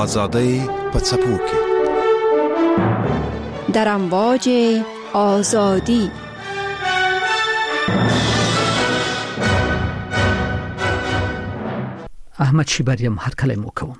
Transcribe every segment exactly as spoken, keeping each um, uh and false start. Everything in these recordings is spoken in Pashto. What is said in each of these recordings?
آزادۍ په څپو کې در امواج آزادی. احمد شیبریم هر کله مو کوم.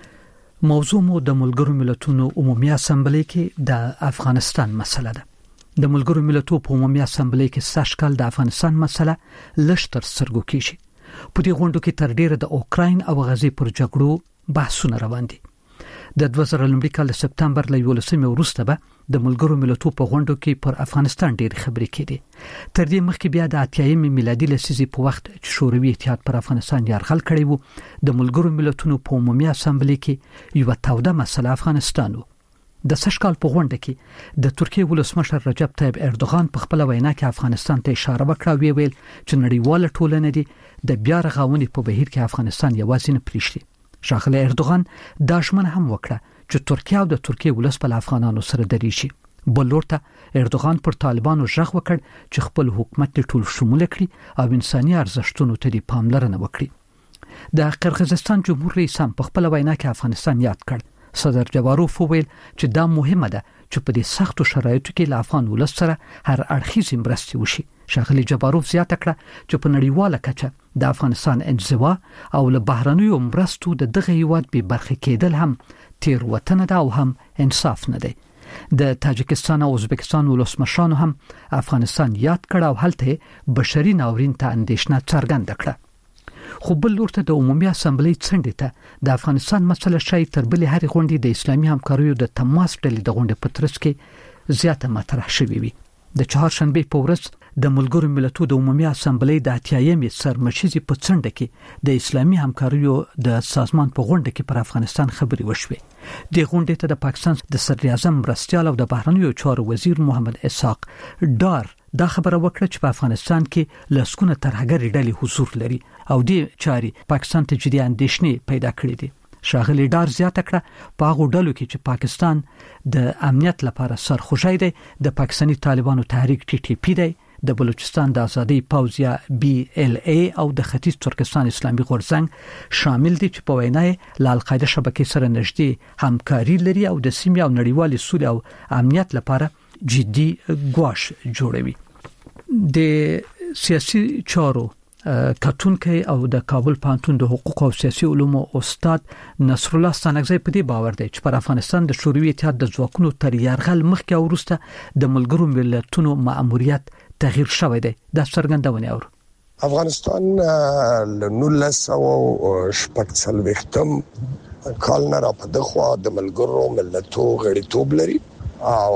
موضوع مو د ملګرو ملتونو عمومي اسمبلی کې د افغانستان مسله ده. د ملګرو ملتونو په عمومي اسمبلی کې ساشکال د افغانستان مسله لشتر سرګو کیږي. په دې غونډو کې تر ډیره د اوکراین او غزې پر جګړو بحثونه روان دي. د دوه زره لومړي کال د سپتمبر له یولسمې وروسته به د ملګرو ملتونو په غونډو کې پر افغانستان ډېر خبرې کېدې. تر دې مخکې بیا د اتیایمې میلادي لسیزې په وخت چې شوروي اتحاد پر افغانستان یرغل کړی وو، د ملګرو ملتونو په عمومي اسمبلی کې یو توده مسله افغانستان وو. د سشکال په غونډه کې د ترکیه ولسمشر رجب طیب اردوغان په خپل وینا کې افغانستان ته اشاره وکړه، وی ویل چې نړیواله ټولنه دي د بیا رغونې په بهیر کې افغانستان یوازې نه پریږدي. ښاغلی اردوغان دا ژمنه هم وکړه چې ترکیه او د ترکیه ولس په افغانانو سره دریږي. بل لورته اردوغان پر طالبانو ژغ وکړ چې خپل حکومت ټول شمول کړي او انساني ارزښتونو ته پاملرنه وکړي. د قرغیزستان جمهور رئیس هم په خپل وینا کې افغانستان یاد کړ. صدر جواروف ویل چې دا مهمه ده چې په دې سختو شرایطو کې له افغان ولس سره هر اړخیزې مرستې وشي. ښاغلی جواروف زیاته کړه چې په نړیواله کچه د افغانستان انزوا او له بهرنیو مرستو د دغه هیواد به برخه کېدل هم تیروتنه ده او هم انصاف نه دی. د تاجکستان او ازبکستان ولسمشرانو هم افغانستان یاد کړ او هلته بشري ناورین ته اندېښنه څرګنده کړه. خو بل لورته د عمومي اسمبلی څنډې ته د افغانستان مسله شای تر بلې هرې غونډې د اسلامي همکاریو د تماس ډلې د غونډې په ترڅ کې زیاته مطرح شوې وي. د چهارشنبې په ورځ د ملګرو ملتونو د عمومي اسمبلی د اتیایمې سرمشیزې په څنډه کې د اسلامي همکاریو د سازمان په غونډه کې پر افغانستان خبرې وشوې. د غونډې ته د پاکستان د صدر اعظم مرستیال او د بهرنیو چارو وزیر محمد اسحاق ډار دا خبره وکړه چې په افغانستان کې لسګونه ترهګرې ډلې حضور لري او دې چاري پاکستان ته جدي اندېښنې پیدا کړې دي. ښاغلی ډار زیاته کړه په هغو ډلو کې چې پاکستان د امنیت لپاره سرخوږی دی د پاکستاني طالبانو تحریک ټي ټي پی دی، د بلوچستان د آزادۍ پوځ یا بي ال اي او د ختیځ ترکستان اسلامي غورځنګ شامل دي چې په وینا له القاعده شبکې سره نږدې همکاري لري او د سیمې او نړیوالې سولې او امنیت لپاره جدي ګواښ جوړوي. د سیاسي چارو کتونکي او د کابل پوهنتون د حقوق او سیاسي علومو استاد نصر الله ستانکزی په دې باور دی چې پر افغانستان د شوروي اتحاد د ځواکونو تر یرغل مخکې او وروسته د ملګرو ملتونو مأموریت تغییر شوی دی. دا څرګندونه اور افغانستان له نولس سوه شپږ څلوېښتم کال نه را په دغه د ملګرو ملتونو غړیتوب لري او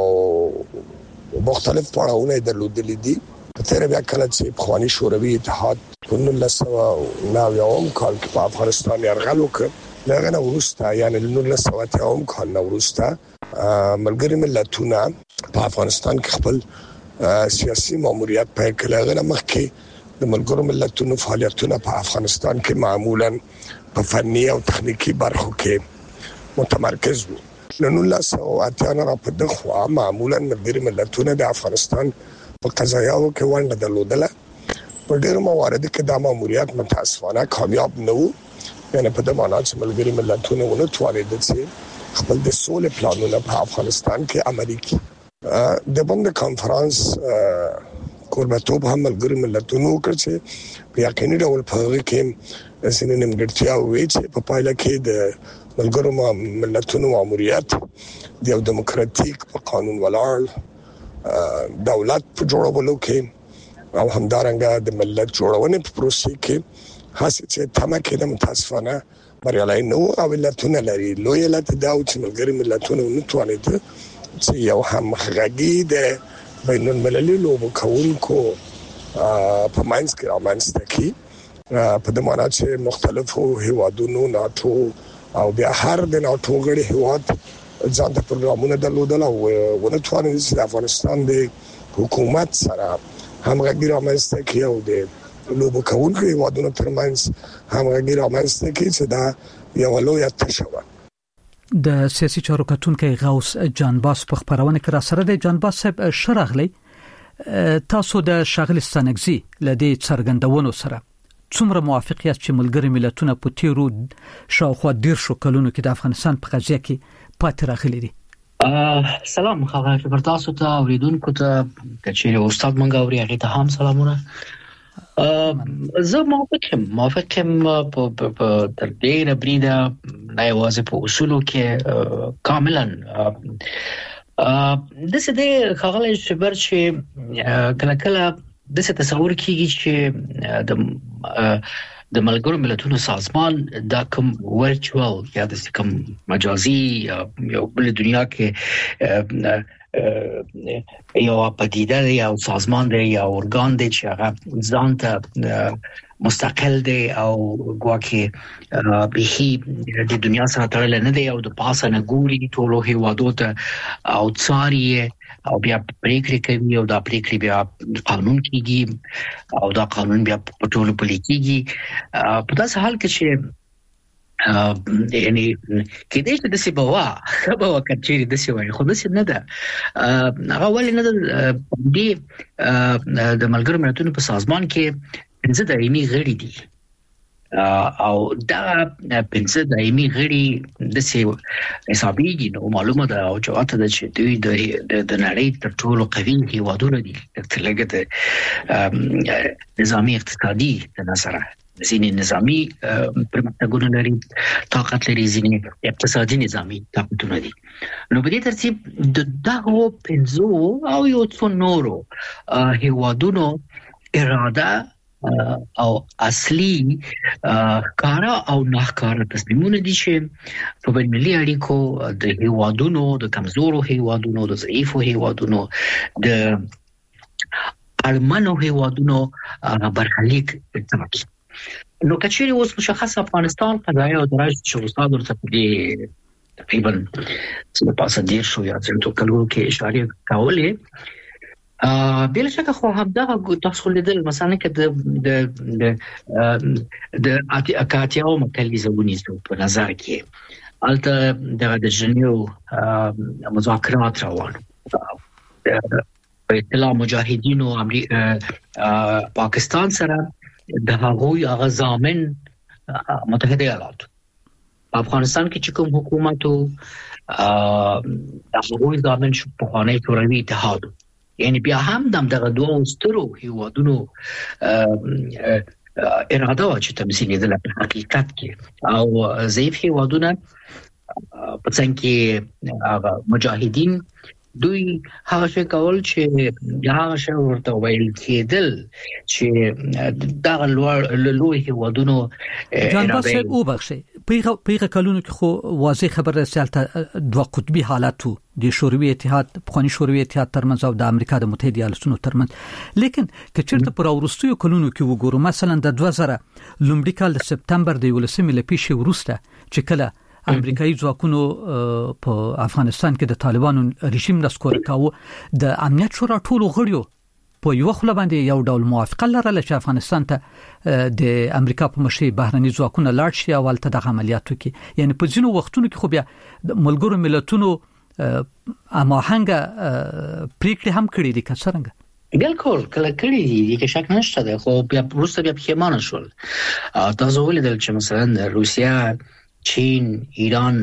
مختلف پړاوونه درلودلي دي. تر بیا کله چې پخوانی شوروي اتحاد په نولس سوه نوي اووم کال کې په افغانستان یرغل وکړ، هغه نه وروسته یعنی نولس سوه اته اووم کال نه وروسته ملګري ملتونه په افغانستان کې خپل سیاسي ماموریت پیل کړ. هغه مخکې د ملګرو ملتونو فعالیتونه په افغانستان کې معمولاً په فني او تخنیکی برخو کې متمرکز وو. نولس سوه اته نه په دغه معمولاً ملګري ملتونه د افغانستان په قضایاو کې ونډه درلودله. په ډېرو مواردو کې دا ماموریت متاسفانه کامیاب نه و، یعنی په دې معنی چې ملګري ملتونه ونه توانېدل چې خپل د سولې پلانونه په افغانستان کې عملي کړي. د بند کانفرنس کوربتوب هم ملګري ملتونو وکړ چې په یقیني ډول په هغه کې ځینې نیمګړتیاوې وې چې په پایله کې د ملګرو ملتونو ماموریت د یو دیموکراتیک په قانون ولاړ دولت په جوړولو کې او همدارنګه د ملت جوړونې په پروسې کې هڅه چې تمه کېده متاسفانه بریالي نه وو او علتونه لري. لوی علت دا و چې ملګري ملتونه ونه توانېدل چې یو همغږي د بین المللي لوبو کوونکو په منځ کې رامنځته کړي، په دې معنی چې مختلفو هیوادونو ناتو او بیا هر د ناتو غړي هیواد ځان ته پروګرامونه درلودل او ونه توانېدل چې د افغانستان د حکومت سره همغږي رامنځته کړي او د لوبو کوونکو هیوادونو ترمنځ همغږي رامنځته کړي چې دا یو لویه تشه وه. د سیاسي چارو کتونکي غوث جانباس په خبرونه کې را سره دی. جانباس صاحب شرغلی تاسو د شاغلی ستانکزی لدی څرګندونو سره څومره موافقیت چې ملګری ملتونه په تیرو شاوخوا دیرشو کلونو کې د افغانستان په قضیه کې پاتې راغلي دي؟ سلام خبر پر تاسو ته اوریدونکو ته چې استاد مونږ اوري هغه ته هم سلامونه. زه موافق یم موافق یم په تر ډیره بریده نه یوازې په اصولو کې کاملا د څه د خغل شبر چې کله کله د څه تصور کیږي چې د د ملګرو ملتونو سازمان دا کوم ورچوال یا د کوم مجازي یو بل دنیا کې یو پدیده یا سازمان دی یا ارګان دی چې هغه ځان ته مستقل دی او ګواکې به د دنیا سره تړل نه دی او د پاسه نه ګوري ټولو هیوادو ته او څاري او بیا پریکړې کوي او دا پریکړې بیا قانون کیږي او دا قانون بیا په ټولو پلي کیږي په داسې حال کې چې یعنی کله چې د سیبوا خبره وکړي د سیوای خو د سې نه ده هغه ولې نه ده دی د ملګرو ملتونو په سازمان کې پنځه دایمي غړي دي او دا پنځه دایمي غړي د سې حسابيږي نو معلومه ده او جواته ده چې دوی د د نړۍ تر ټولو قوي هیوادونه دي تر لږه د نظامي اقتصادي د نظره ځینې نظامی پرمختګونه لري طاقت لري ځینې اقتصادي نظامی طاقتونه دي نو په دې ترتیب د دغه پنځو او یو څو نورو هیوادونو اراده او اصلي کارا او ناکارا تصمیمونه دي چې په بین‌المللي اړیکو د هیوادونو د کمزورو هیوادونو د ضعیفو هیوادونو د اړمنو هیوادونو برخلیک ټاکي. نو کچېری اوس مشخص افغانستان قضایا او درایش چې استاد ورته په تقریبا څه پاسه دیر شو یا څه کلو کې اشاره کولې ا بل شکه خو همدغه تاسو لیدل مثلا کې د د د اکاتیاو مکلیزونی په نظر کې الته د جنیو مذاکرات روان په اطلاع مجاهدینو امریکا پاکستان سره د هغوی هغه ضامن متحده ایالات افغانستان کې چې کوم حکومت او هغوی ضامن شو په خانه شوروي اتحاد یعنی بیا هم دغه دوه سترو هیوادونو اراده وا چې تمثيل دي په حقیقت کې او ضعیف هیوادونه په څنګه کې هغه مجاهدین دوی هغه څه کول چې هغه څه ورته ویل کېدل چې دا لوړ لوی هیوادونو جانباس او بخشي پیغه پیغه کلونو کې خو واضح خبره سالته دوه قطبي حالاتو د شوروي اتحاد پخوانی شوروي اتحاد ترمنځ او د امریکا د متحده ایالاتونو ترمنځ لیکن کچرته پر اورستیو کلونو کې وګورو مثلا د دوه زره لومړي کال د سپتمبر د ولسمې لپیشه ورسته چې کله امریکایي ځواکونو په افغانستان کې د طالبانو رژیم نسکور کاوه د امنیت شورا ټولو غړیو په یو خله باندې یو ډول موافقه لرله چې افغانستان ته د امریکا په مشرۍ بهرني ځواکونه لاړ شي او ولته د عملیاتو کې یعنی په ځینو وختونو کې خو بیا د ملګرو ملتونو اماهنګ پریکړې هم کړې دي که څنګه بالکل کله کړي دي کې شک نشته ده خو بیا روسیا بیا پښیمانه شول تاسو ولیدل چې مثلا روسیا چین ایران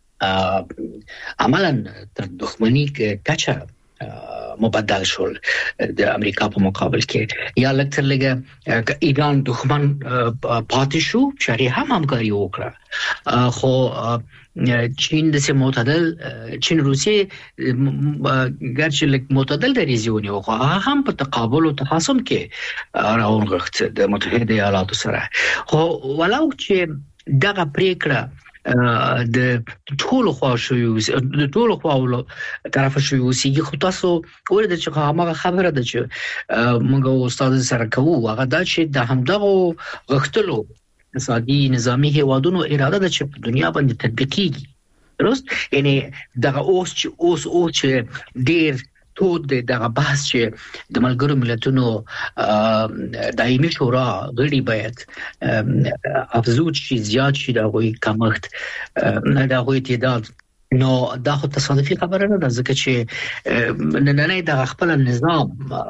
عملاً تر دښمنی کچه مبدل شول د امریکا په مقابل کې یا لکه لګه ایران دښمن پاتې شو چې هم همکاري وکړه خو چین د سه معتدل چین روسیه ګرچې لکه معتدل دریزونه خو هم په تقابل او تخاصم کې راوغخت د متحده ایالاتو سره خو ولو چې دغه پریکړه د ټولو خواشو د ټولو خواولو طرف شوی وسیږي خو تاسو ورته چې هغه خبره ده چې موږ استاد سره کوو هغه دا چې د همدغه غختلو اقتصادي نظامی هیوادونو اراده ده چې په دنیا باندې تطبیق کیږي درست یعنی دغه اوس چې اوس او چې ډیر ټول دغه بحث چې د ملګرو ملتونو دایمي شورا غړي باید افزود شي زیات شي د غوي کمښت نه د غوي تعداد نو دا خو تصادفي خبره نه ده ځکه چې نن نه د خپل نظام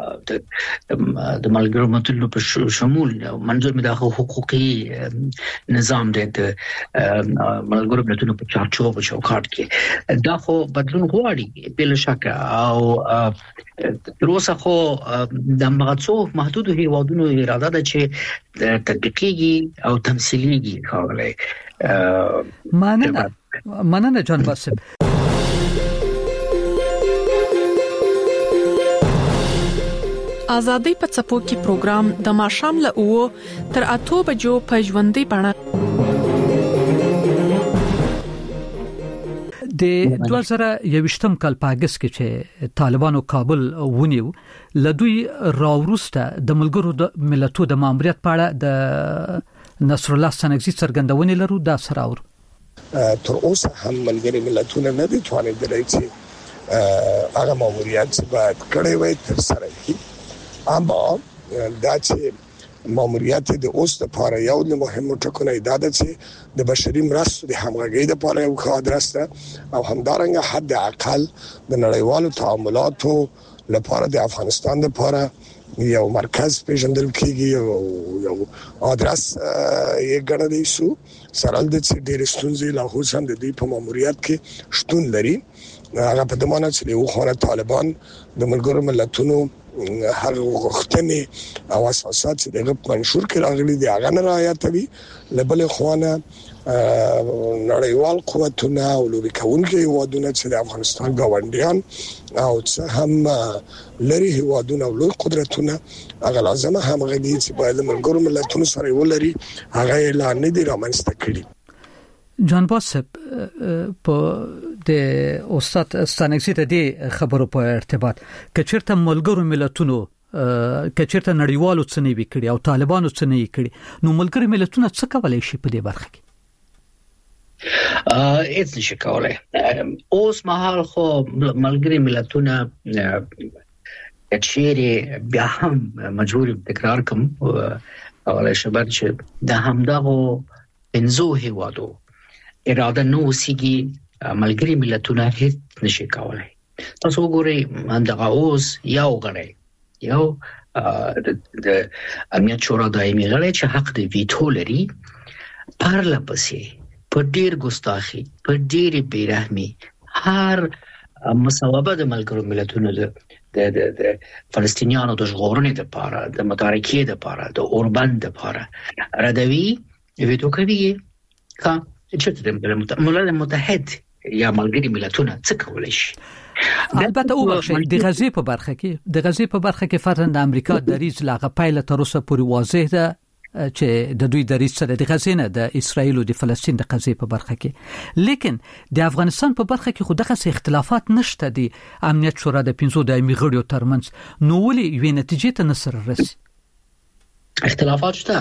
د ملګرو ملتونو په شمول منظور مې د حقوقي نظام د ملګرو ملتونو په چارچوب او چوکاټ کې دا خو بدلون غواړي بل شک او تر اوسه خو د مغڅو محدود هیوادونو اراده ده چې تطبیقيږي او تمثيليږي خاله مننه مننه جان باسم. آزادۍ په څپو کې پروګرام د ماښام له اوو تر اته بجو په ژوندۍ بڼه د دوه زره یوویشتم کال په اگست کې چې طالبانو کابل ونیو لدوی راوروسته د ملګرو ملتونو د ماموریت په اړه د نصر الله سنگزي څرګندونې لرو دا سراور تر اوسه هم ملګری ملتونه نه دي توانیدلی چې هغه ماموریت باید کړی وي تر سره کی اما دا چې ماموریت د اوس لپاره یو له مهمو ټکو دا ده چې د بشري مرستو د همغږۍ لپاره یو ښه ادرسته او همدارنګه حد اقل د نړیوالو تعاملاتو لپاره د افغانستان لپاره یو مرکز پیژندل کیږي او یو ادرس یې ګڼل شو سره د چې ډېر ستونزې لا اوس هم د دې په ماموریت کې شتون لري هغه په دمانه چې یو خانه طالبان د ملګرو ملتونو هر غوښتنې او اساسات چې دغه منشور کې راغلي دي هغه نه رعایتوي لبل خوانه نړیوال قوتونه او لوبي کوونکي هیوادونه چې د افغانستان ګاونډیان او څه هم لري هیوادونه او لوی قدرتونه هغه لازمه همغږي چې باید ملګرو ملتونو سره ولري هغه اعلان نه دی رامنځته کړي. جان باسب په د استاد ستانکسي ته د خبرو په ارتباط کچرته ملګرو ملتونو کچرته نړیوالو څه نه وکړي او طالبانو څه نه وکړي نو ملګرو ملتونو څه کولای شي په دې برخه کې؟ ا هیڅ نشي کولای. اوس مهال خو ملګری ملتونه چیرې بیا هم مجبور تکرار کوم اولای شبر چې د همدغه پنځو هیوادو اراده نو سیږي ملګری ملتونه هیڅ نشي کولای. تاسو وګورئ همدغه اوس یو غړی یو د امنیت شورا دایمي غړی چې حق د ویټو لري پرله پسې په ډیر ګستاخی په ډیر بیرحمي هر مصوبه د ملګرو ملتونو د د د فلسطینیانو د ژغورنې لپاره د متارکې لپاره د اوربند لپاره ردوی ویټو کوي کا چې د ملل متحد یا ملګری ملتونه څه کولای شي. البته او د غزې په برخه کې د غزې په برخه کې فرضاً د امریکا دریځ لاغه پایله تر اوسه پورې واضح ده چې د دوی دریځ سره د غزې نه د اسرایل او د فلسطین د قضیې په برخه کې لیکن د افغانستان په برخه کې خو دغه اختلافات نشته دي امنیت شورا د پنځو دایمي غړیو ترمنځ نو ولې یوې نتیجې ته نصر رسي؟ اختلافات شته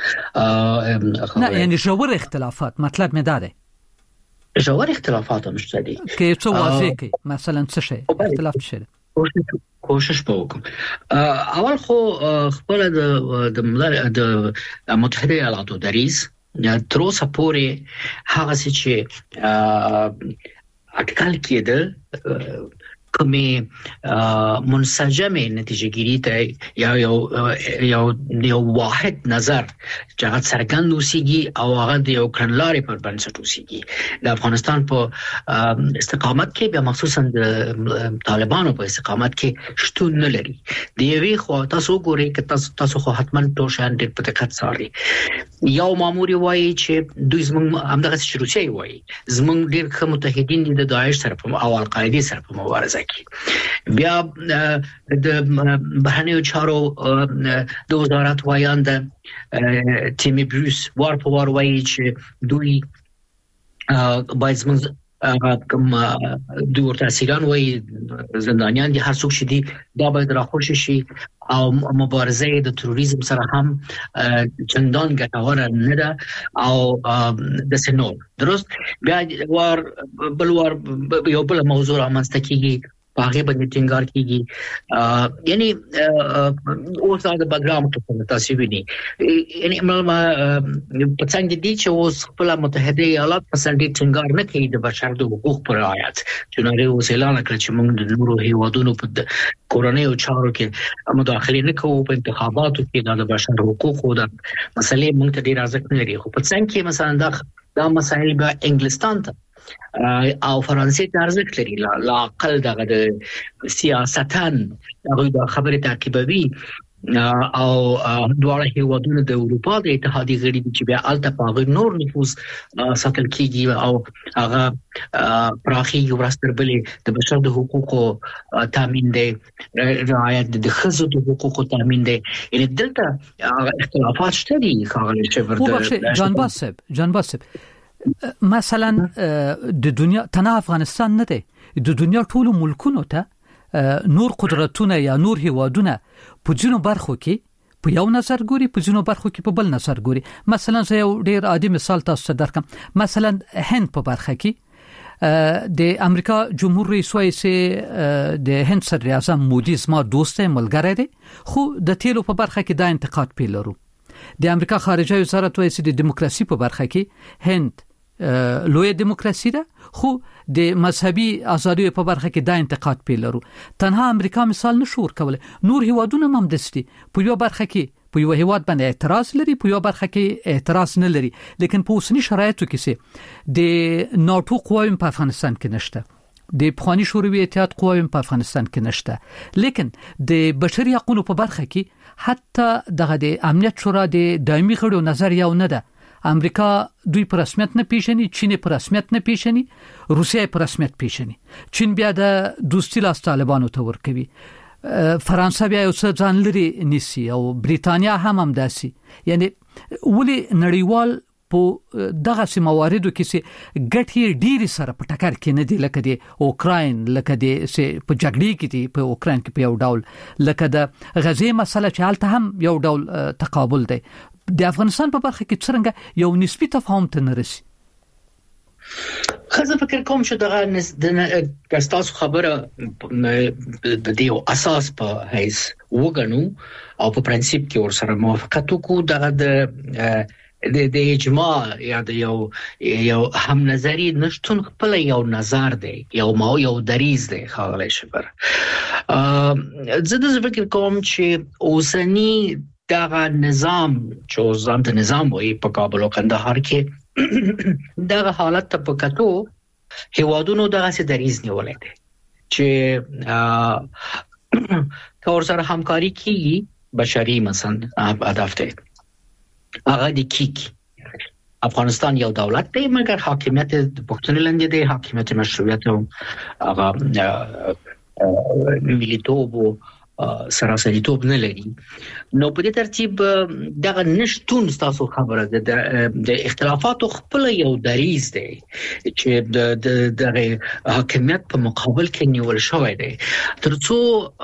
نه یعنی ژور اختلافات مطلب مې دا دی ژور اختلافات هم شته دي کې څه واضح کې مثلا څه شي اختلاف شي کوشش وکم. اول خو خپل د د متحده ایالاتو دریز تر اوسه پورې هغه چې اټکل کېده کومې منسجمه نتیجه ګیری ته یا یو یو یو واحد نظر چې هغه څرګند اوسېږي او هغه د یو کړنلارې پر بنسټ اوسېږي. د افغانستان په استقامت کې بیا مخصوصا د طالبانو په استقامت کې شتون نه لري. د یوې خو تاسو ګورئ چې تاسو تاسو خو حتما ټول شان ډېر په دقت څارئ. یو ماموري وایي چې دوی زموږ همدغه چې روسیه وایي زموږ ډېر ښه متحدین دي د داعش سره او القاعده سره په مبارزه بیا د بهرنیو چارو د وزارت وایاند تیمی بروس وار په وار وایي چې دوی باید زموږ کوم دوی ورته اسیران وایي زندانیان دي هر څوک چې دي دا باید راخوشي شي او مبارزه د تروریزم سره هم چندان ګټوره نه ده او د سينور درست بیا ور بل ور یو بل موضوع رامنځته کیږي هغه باندې ټینګار کیږي یعنی اوس دا د بګرام ته تاسو ویني یعنی ما په څنګه دي چې اوس خپل متحده ایالات په سندې ټینګار نه کوي د بشر د حقوق پر رعایت چې نړۍ اوس اعلان کړ چې موږ د نورو هیوادونو په کورونی او چارو کې مداخله نه کوو په انتخاباتو کې د بشر حقوقو د مسلې موږ ته ډیر ارزښت نه لري خو په څنګه کې مثلا دا دا مسایل به انګلستان ته او فرانسې ته ارزښت لري لا اقل دغه د سیاستن هغه د خبرې تعقیبوي او دواړه هیوادونو د اروپا د اتحادیې غړي دي چې بیا الته په نور نفوذ ساتل کیږي او هغه پراخي یو راستربلې د بشر د حقوقو تامین دی رعایت د خزو د حقوقو تامین دی یعنی دلته اختلافات شته دي خاغلی شفر د جان باسب جان باسب مثلا د دنیا تنه افغانستان نه دی د دنیا ټول ملکونو ته نور قدرتونه یا نور هیوادونه په ځینو برخو کې په یو نظر ګوري په ځینو برخو کې په بل نظر ګوري مثلا زه یو ډیر عادي مثال تاسو ته درکم مثلا هند په برخه کې د امریکا جمهور رئیس وایي چې د هند صدر اعظم مودي زما دوست ملګری دی خو د تیلو په برخه کې دا انتقاد پیلرو د امریکا خارجه وزارت وایي چې د دیموکراسي په برخه کې هند لوی دیموکراسي ده خو د مذهبي ازادي په برخه کې دا انتقاد پیلرو تنها امریکا مثال نشو ورکول نور هیوادونه هم دستي په یو برخه کې په یو هیواد باندې اعتراض لري په یو برخه کې اعتراض نه لري لیکن په اوسنی شرایطو کې سي د ناتو قواوم په افغانستان کې نشته د پخوانی شوروي اتحاد قواوم په افغانستان کې نشته لیکن د بشري حقوقو په برخه کې حتی دغه د امنیت شورا د دایمي غړو نظر یو نه ده امریکا دوی پر رسمیت نه پیژني چین پر رسمیت نه پیژني روسیه پر رسمیت پیژني چین بیا د دوستي لاس طالبانو ته ورکوي فرانسه بیا یو څه ځان لري نیسي او بریتانیا هم هم داسي یعنی ولې نړیوال په دغه سیمواردو کې سي ګټي ډيري سره په ټکر کې نه دي لکه د اوکراین لکه د سي په جګړې کې دي په اوکراین کې په یو ډول لکه د غزې مسله چې حالت هم یو ډول تقابل دی د افغانستان په برخه کې څنګه یو نسبی تفاهم ته نرسي خزه فکر کوم چې دغه د کاستاس خبره د دې اساس په هیڅ وګڼو او په پرنسيپ کې ورسره موافقت وکړو دغه د د د اجماع یا د یو یو هم نظری نشټون خپل یو نظر دی یو ما یو دریز دی خاغلی شبر زه د فکر کوم چې اوسنی دغه نظام چې ځان ته نظام وي په کابل او کندهار کې دغه حالت ته په کتو هیوادونو دغه سي دریز نیولای دي چې کور سره همکاري کوي بشري مثلا هدف دی هغه د کیک افغانستان یو دولت دی مګر حاکمیت د پښتون لاندې دی حاکمیت مشروعیت او هغه ملیتوب او سراسریتوب نه لري نو په دې ترتیب دغه نشټون تاسو خبره ده د اختلافاتو خپل یو دریز دی چې د د حاکمیت په مقابل کې نیول شوی دی ترڅو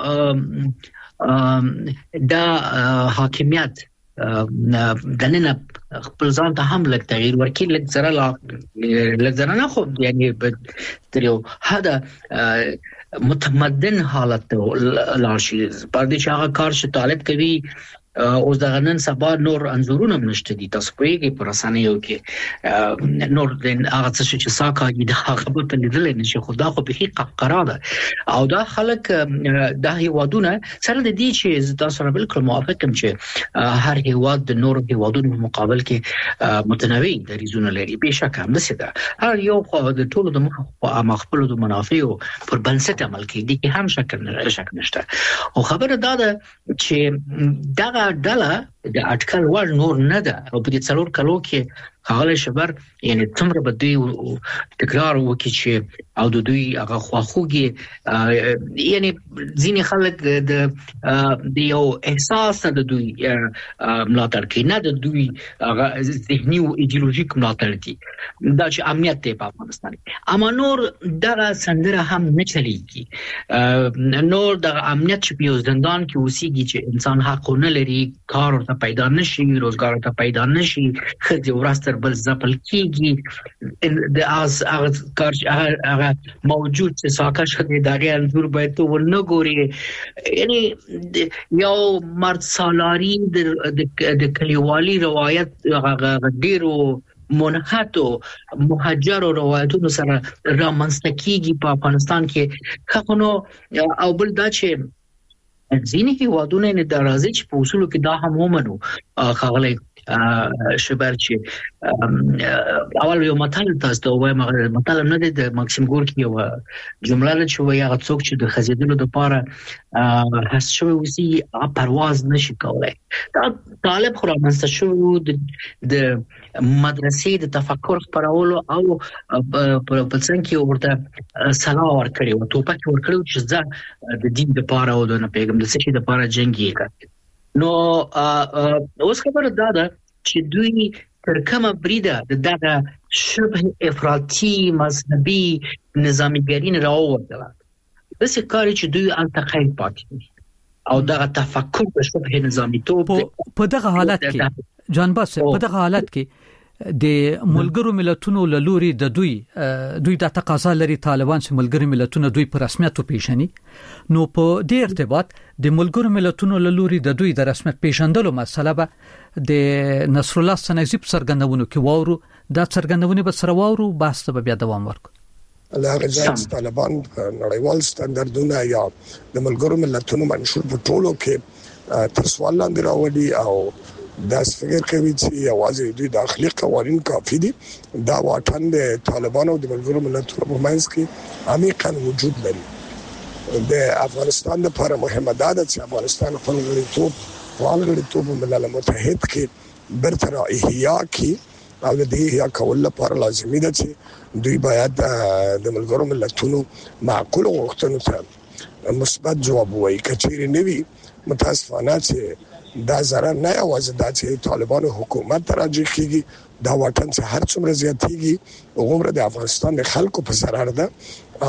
دا حاکمیت دنه خپل ځان ته هم لږ تغییر ورکړي لږ زره لا لږ زره نه خو یعنی تر یو حدا متمدن حالت لاشي په دې چې هغه کار چې طالب کوي اوس د غنن سبا نور انزورونه نشته دي تاسو پیږي پر اسانه کې نور د هغه څه چې ساکا د هغه په لیدل نه شي خدا خو به حقیقت قرار ده او دا خلک د هیوادونه سره د دې چې تاسو سره بالکل موافق یم چې هر هیواد د نور هیوادونو مقابل کې متنوع دریزونه لري به شک هم نشي ده هر یو خو د ټولو د مخ خپل د منافع پر بنسټ عمل کوي دي کې هم شک نه شک نشته او خبره دا ده چې دا ډله د اټکل ور نور نه ده او په دې څلور کلو کې هغه شبر یعنی څومره به دوی تکرار وکړي چې او د دوی هغه خواخوږي یعنی ځینې خلک د د یو احساس د دوی ملاتړ کوي نه د دوی هغه ذهني او ایدئولوژیک ملاتړ دي دا چې امنیت دی په افغانستان اما نور دغه سندره هم نه چلیږي نور د امنیت چې په زندان کې اوسېږي چې انسان حق نه لري کار ورته پیدا نشي روزګار ته پیدا نشي خځې ورسته تر بل ځپل کیږي د از هغه موجود چې ساکش د ادارې انځور باید ونه ګوري یعنی یو مرد سالاری د کلیوالي روایت هغه ډیرو منحتو مهاجر روایتونو سره رامنځته کیږي په افغانستان کې خو او بل دا چې ځینې هیوادونه نه درازي چې په اصولو کې دا هم ومنو خغلی شبر چې اول یو متل تاسو ته وایم متل نه د ماکسیم ګورکي یو جمله ده چې وایي هغه څوک چې د خزیدلو لپاره هڅه شوی وسی پرواز نشي کولای دا طالب خو رامنځته شو د مدرسې د تفکر خپرولو او په څنګه کې ورته سلا ورکړي او توپک ورکړي چې ځا د دین لپاره او د پیغمبر د څه لپاره جنگي کړي نو اوس خبره دا ده چې دوی تر کومه بریده دغه شبه افراطي مذهبي نظامیګرین راوړل د څه کاری چې دوی التقای پاتې او دغه تفکر د شبه نظامی توپ په دغه حالت کې جان باس په دغه حالت کې د ملګرو ملتونو لوري د دوی دوی د تقاضا لري طالبان چې ملګرو ملتونو دوی په رسمیت پیژني نو په دې ارتباط د ملګرو ملتونو لوري د دوی د رسمیت پیژندلو مسله به د نصر الله سنگزی په سرګندونو کې وورو د سرګندونې به سره وورو بحث به بیا دوام ورکړي لا غزاد طالبان نړیوال ستاندردونه یا د ملګرو ملتونو منشور په ټولو کې تر سوال لاندې راوړي او دا څنګه کوي چې اوازې دوی داخلي قوانين کافي دي دا واټن د طالبانو د ملګرو ملتونو په منځ کې عمیقاً وجود لري د افغانستان لپاره مهمه ده چې افغانستان خپل غړیتوب او غړیتوب ملل متحد کې برتر احیا کې او د دې احیا کول لپاره لازمي ده چې دوی باید د ملګرو ملتونو معقول غوښتنو ته مثبت جواب وایي کچېری نوي متاسفانه چې دا ضرر نه یوازې دا چې طالبانو حکومت راځي کیږي دا وطن چې هر څومره زیاتېږي عمر د افغانستان د خلکو په ضرر ده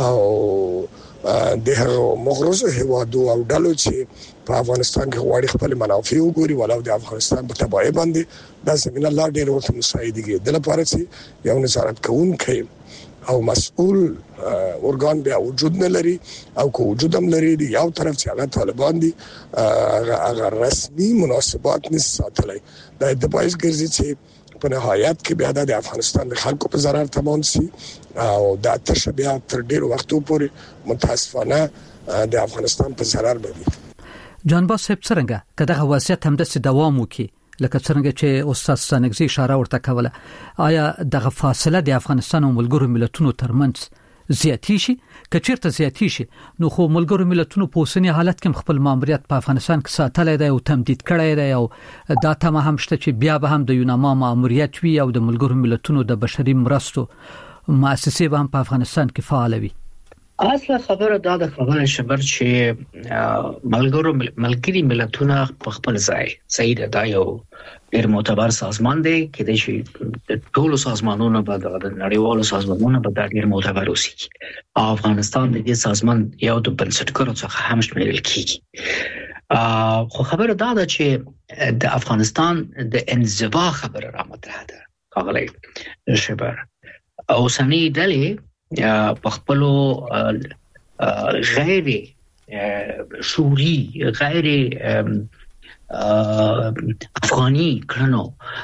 او د مغرضو هیوادو او ډلو چې په افغانستان کې غواړي خپل منافع وګوري ولو د افغانستان په تبعه باندې دا زمينه لا ډېر ورته مساعدېږي د لپاره چې یو نظارت کوونکی او مسؤل ارګان بیا وجود نه لري او کو وجود هم لري دی یو طرف چې هغه طالبان دي هغه رسمي مناسبات نه ساتلای دا د پایس ګرځي چې په نهایت کې بیا د افغانستان د خلکو په ضرر تمام شي او دا تشبيه تر ډیرو وختو پورې متاسفانه د افغانستان په ضرر باندې جان باس څنګه کله وضعیت هم د دوام وکي لکه څنګه چې استاد سنگزی اشاره ورته کوله آیا دغه فاصله د افغانستان او ملګرو ملتونو ترمنځ زیاتی شي کچیرته زیاتی شي نو خو ملګرو ملتونو په اوسنی حالت کې خپل ماموریت په افغانستان کې ساتلای دی او تمدید کړی دی او دا ته هم شته چې بیا به هم د یوناما ماموریت وي او د ملګرو ملتونو د بشري مرستو مؤسسې به هم په افغانستان کې فعال وي اصله خبره دا د خبره شبر چې ملګرو ملګری ملتونه په خپل ځای صحیح ده دا یو ډیر معتبر سازمان دی کې چې ټول سازمانونه په د نړیوالو سازمانونو په ډیر معتبر اوسي افغانستان د دې سازمان یو د بنسټګرو څخه هم شمیرل کیږي خو خبره دا ده چې د افغانستان د انزوا خبره را مطرح ده کاغلی شبر اوسنی ډلې په خپل غیر شوري غیر افغاني کړنو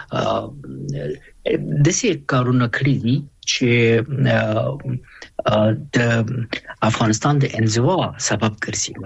د څه کارونه کړی دي چې د افغانستان د انزوا سبب ګرځي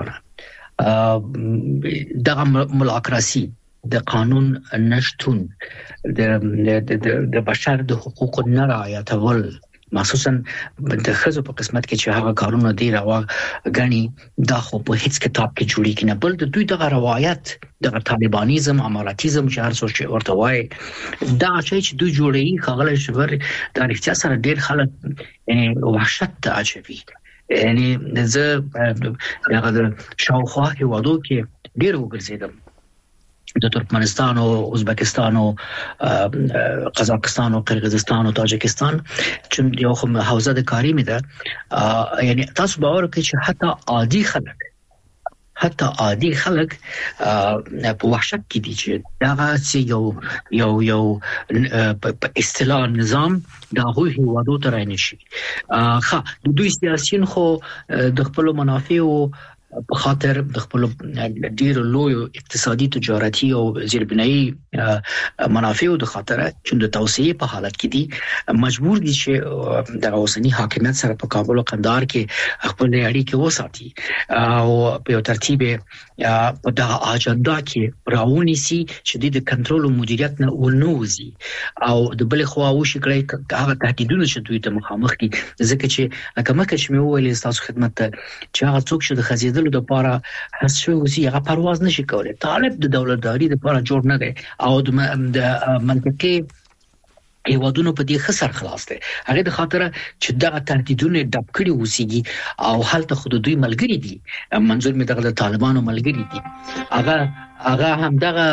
متاسفانه دغه ملاکراسي د قانون نشټون د د بشر د حقوقو نه رعایتول مخصوصا د خزو په قسمت کې چې هغه کارونه دی راو غني دا خو په هیڅ کتاب کې جوړی کنه بل د دوی دغه روایت د طالبانیزم اماراتیزم چې هر څه چې ورته وای دا چې دوی جوړی خغل شبر د اړتیا سره ډیر خلک یعنی وحشت اچوي یعنی زه هغه شاوخوا هیوادو کې ډیر وګرځیدم د ترکمنستان او ازبکستان او قزاقستان او قرغیزستان او تاجکستان چې یو خو حوزه د کاری می ده یعنی تاسو باور کوئ چې حتی عادي خلک حتی عادي خلک په وحشت کې دي چې دا یو یو یو په اصطلاح نظام دا هوی هوادو ته راځي. ښه د دوی سیاسيون خو د خپل منافع او په خاطر د خپل ډیر لوی اقتصادي تجارتي او زیربنایي منافع د خاطر چې د توسعه په حالت کې دي مجبور دي چې د اوسنی حاکمیت سره په کابل او قندهار کې خپل اړیکې وساتي او په ترتیب په دا اجنډا کې راونی سي چې د کنټرول او مدیریت نه ونوزي او د بل خو او شي کړی هغه تهدیدونه چې دوی ته مخامخ دي ځکه چې لکه مکه چې مې وویل تاسو خدمت ته چې هغه څوک چې د خزیدل د لپاره هڅه وسی هغه پرواز نشي کولای. طالب د دولتداري لپاره جوړ نه دی او د منطقي هیوادونو په دې خسر خلاص دي. هغه د خاطر چې دغه تهدیدونه ډب کړي وسیږي او حالت خود دوی ملګری دي. منظور می دغه طالبانو ملګری دي. هغه هغه هم دغه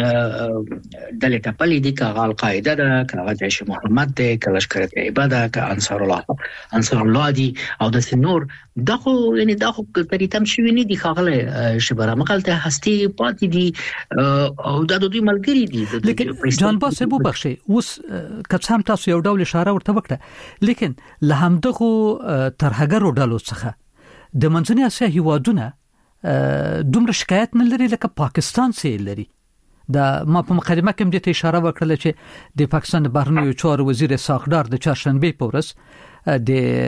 د لټپلې دي که القاعده ده که هغه جيش محمد ده که لشکر طیبه ده که انصار الله انصار الله دي او د سنور دغه یعنی دغه تریتم شوی نه دي خاله شبره مقالته هستی پاتې دي او د دوی ملګری دي. لیکن جان باس بو بخشي اوس کڅام تاسو یو ډول اشاره ورته وکړه لیکن له همدغه ترهګرو ډلو څخه د منځنۍ اسیا هیوادونه دومره شکایت نه لري لکه پاکستان سي لري. دا ما په مقدمه کې هم د اشاره وکړه چې د پاکستان بهرنیو چارو وزیر ساقدار د چهارشنبه په ورځ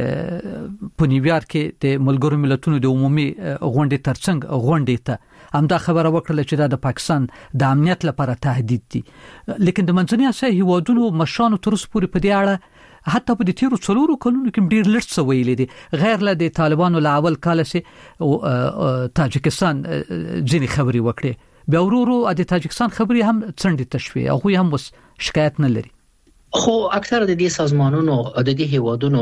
د په نیویارک کې د ملګرو ملتونو د عمومي غونډې ترڅنګ غونډې ته هم دا خبره وکړه چې دا د پاکستان د امنیت لپاره تهدید دي. لیکن د منځنۍ اسیا هیوادونو مشرانو تر اوسه پورې په دې اړه حتی په دې تیرو څلورو کلونو کې ډیر لږ څه ویلي دي غیر له د طالبانو له اول کال سي تاجکستان ځینې خبري وکړي بیا ورورو د تاجکستان خبري هم څنډه تشوي او هم وس شکایت نه لري. خو اکثر د دې سازمانونو د دې هیوادونو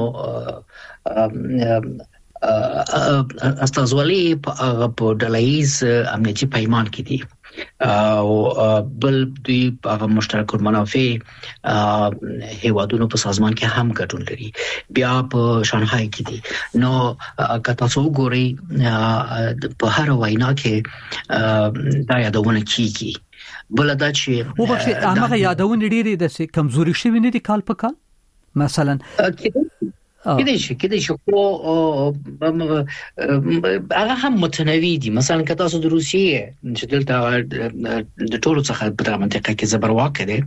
استازولي په ډلهیز امنیتي پیمان کې دي او بل دوی په مشترک المنافع هیوادونو په سازمان کې هم ګډون لري. بیا په شانګهای کې دي نو که تاسو وګورئ په هر وینا کې دا یادونه کیږي. بل دا چې او بخښه هغه یادونه ډیره د کمزوري شوی نه دي کال په کال مثلا کله چې کله چې او هغه هم متنوع دي. مثلا که تاسو د روسیې چې دلته د ټولو څخه په منطقه کې زبرواک دي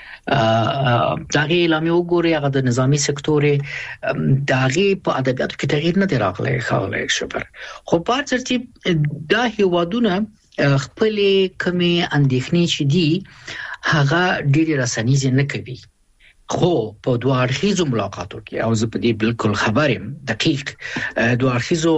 داغه اعلان وګوري هغه د نظامی سکتور داغه په ادبیاتو کې تغییر نه دی راغلی خاله شپر. خو په ترتیب دا هیوادونه خپل کمی اندېښنې چې دي هغه ډېر رسنیز نه کوي. خو په دوه اړخیزو ملاقاتو کې او زه په دې بالکل خبرم دقیق دوه اړخیزو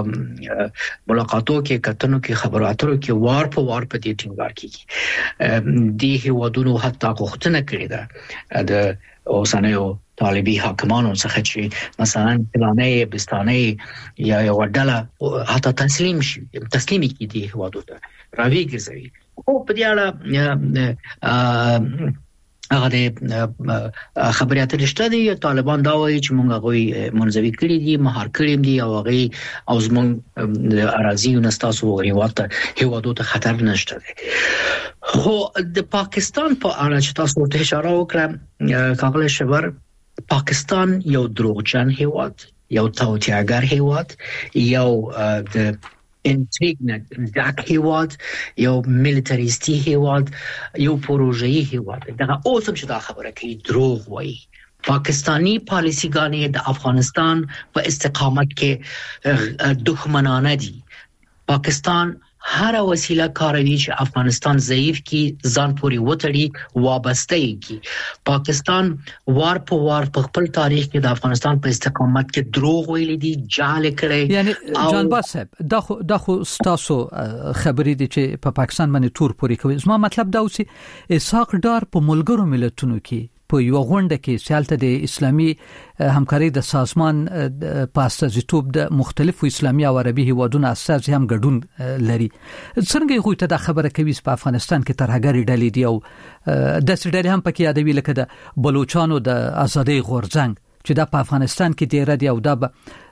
ملاقاتو کې کتنو کې خبرو اترو کې وار په وار په دې ټینګار کیږي. د هیوادونو حتی غوښتنه کړې ده د اوسنیو طالبي حاکمانو څخه چې مثلا فلانه بستانه یا یو ډله حتی تسلیم شي تسلیمي کې دي هیوادو ته راویږي. او په دې اړه هغه د خبري اترې رښتیا دي. طالبان دا وایي چې موږ غوي منځوي کړی دي مهار کړی دي او هغه او زموږ د اراضي او نستاسو هیواته هیوادو ته خطر نشته دي. خو د پاکستان په اړه چې تاسو ته اشاره وکړه کاغله شبر پاکستان یو دروغجن هیواد یو توتیاګر هیواد یو د انټریګ ډاک هیواد یو میلیټریستي هیواد یو پروژه‌ای هیواد. دا اوس هم چې دا خبره کوي دروغ وایي. پاکستانی پالیسیګانې د افغانستان په استقامت کې دښمنانه دي. پاکستان هر وسیله کاروي چې افغانستان ضعیف کی ځان پوری وټړي وابسته کی. پاکستان وار په وار په خپل تاریخ کې د افغانستان په استقامت کې دروغ ویل دي جعل کړي. یعنی جان باسب دا خو دا خو ستاسو خبرې دي چې په پا پاکستان باندې تور پوری کوي. زما مطلب دا اوسي اسحاق ډار په ملګرو ملتونو کې په یو غونډه کې سیالته د اسلامي همکاري د سازمان په استازیتوب د مختلفو اسلامي او عربي هیوادونو اساس هم ګډون لري. څنګه یو ته دا خبره کوي په افغانستان کې ترهګری ډلې دي او د سړي هم پکې یادوي لکه د بلوچستان د ازادي غورځنګ چې دا په افغانستان کې ډیر دی او دا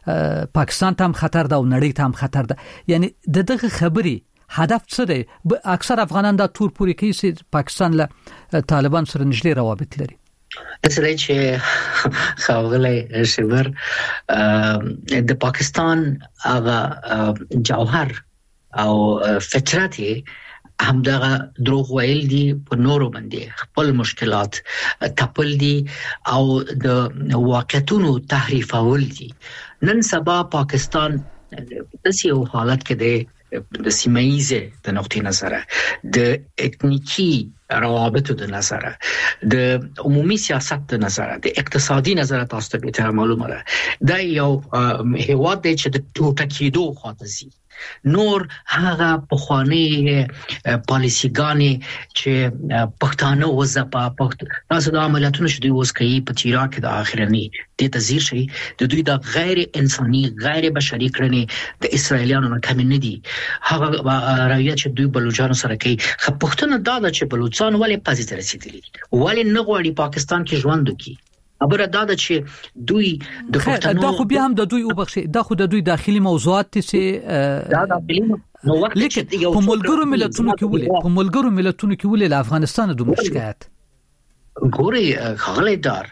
پاکستان ته هم خطر ده او نړۍ ته هم خطر ده. یعنی دغه خبري هدف څه دی؟ اکثر افغانان دا تور پوری کوي چې پاکستان له طالبان سره نږدې روابط لري. اصلي چې خاغله شبر د پاکستان هغه جوهر او فطرت همدغه دروغ ویل دي په نورو باندې خپل مشکلات تپل دي او د واقعیتونو تحریفول دي. نن سبا پاکستان د سیو حالت کې دی د سیمایزه د نقطې نظره د اتنیکی روابطو د نظره د عمومي سیاست د نظره د اقتصادي نظره تاسو ته معلومه ده دا یو هیواد دی چې د ټوټه کېدو خواته ځي. نور هغه پخوانی پالیسیګانی چې پښتانه وزپا پښت تاسو د عملیاتونو شدي اوس کوي په چیرا کې د اخرنی د تزیر شي د دوی د غیر انساني غیر بشري کړنې د اسرایلیانو نه کم نه دي. هغه راویه چې دوی بلوچستان سره کوي خو پښتون دا چې بلوچستان ولې پازي ته رسیدلی ولې نه غواړي پاکستان کې ژوند وکړي. خبره دا ده چې دوی د پښتنو دا خو بیا هم د دوی وبخښي دا خو د دوی داخلي موضوعات چې دا داخلي نو وخت چې په ملګرو ملتونو کې ولې په ملګرو ملتونو کې ولې له افغانستان د مشکلات ګوري خغلې دار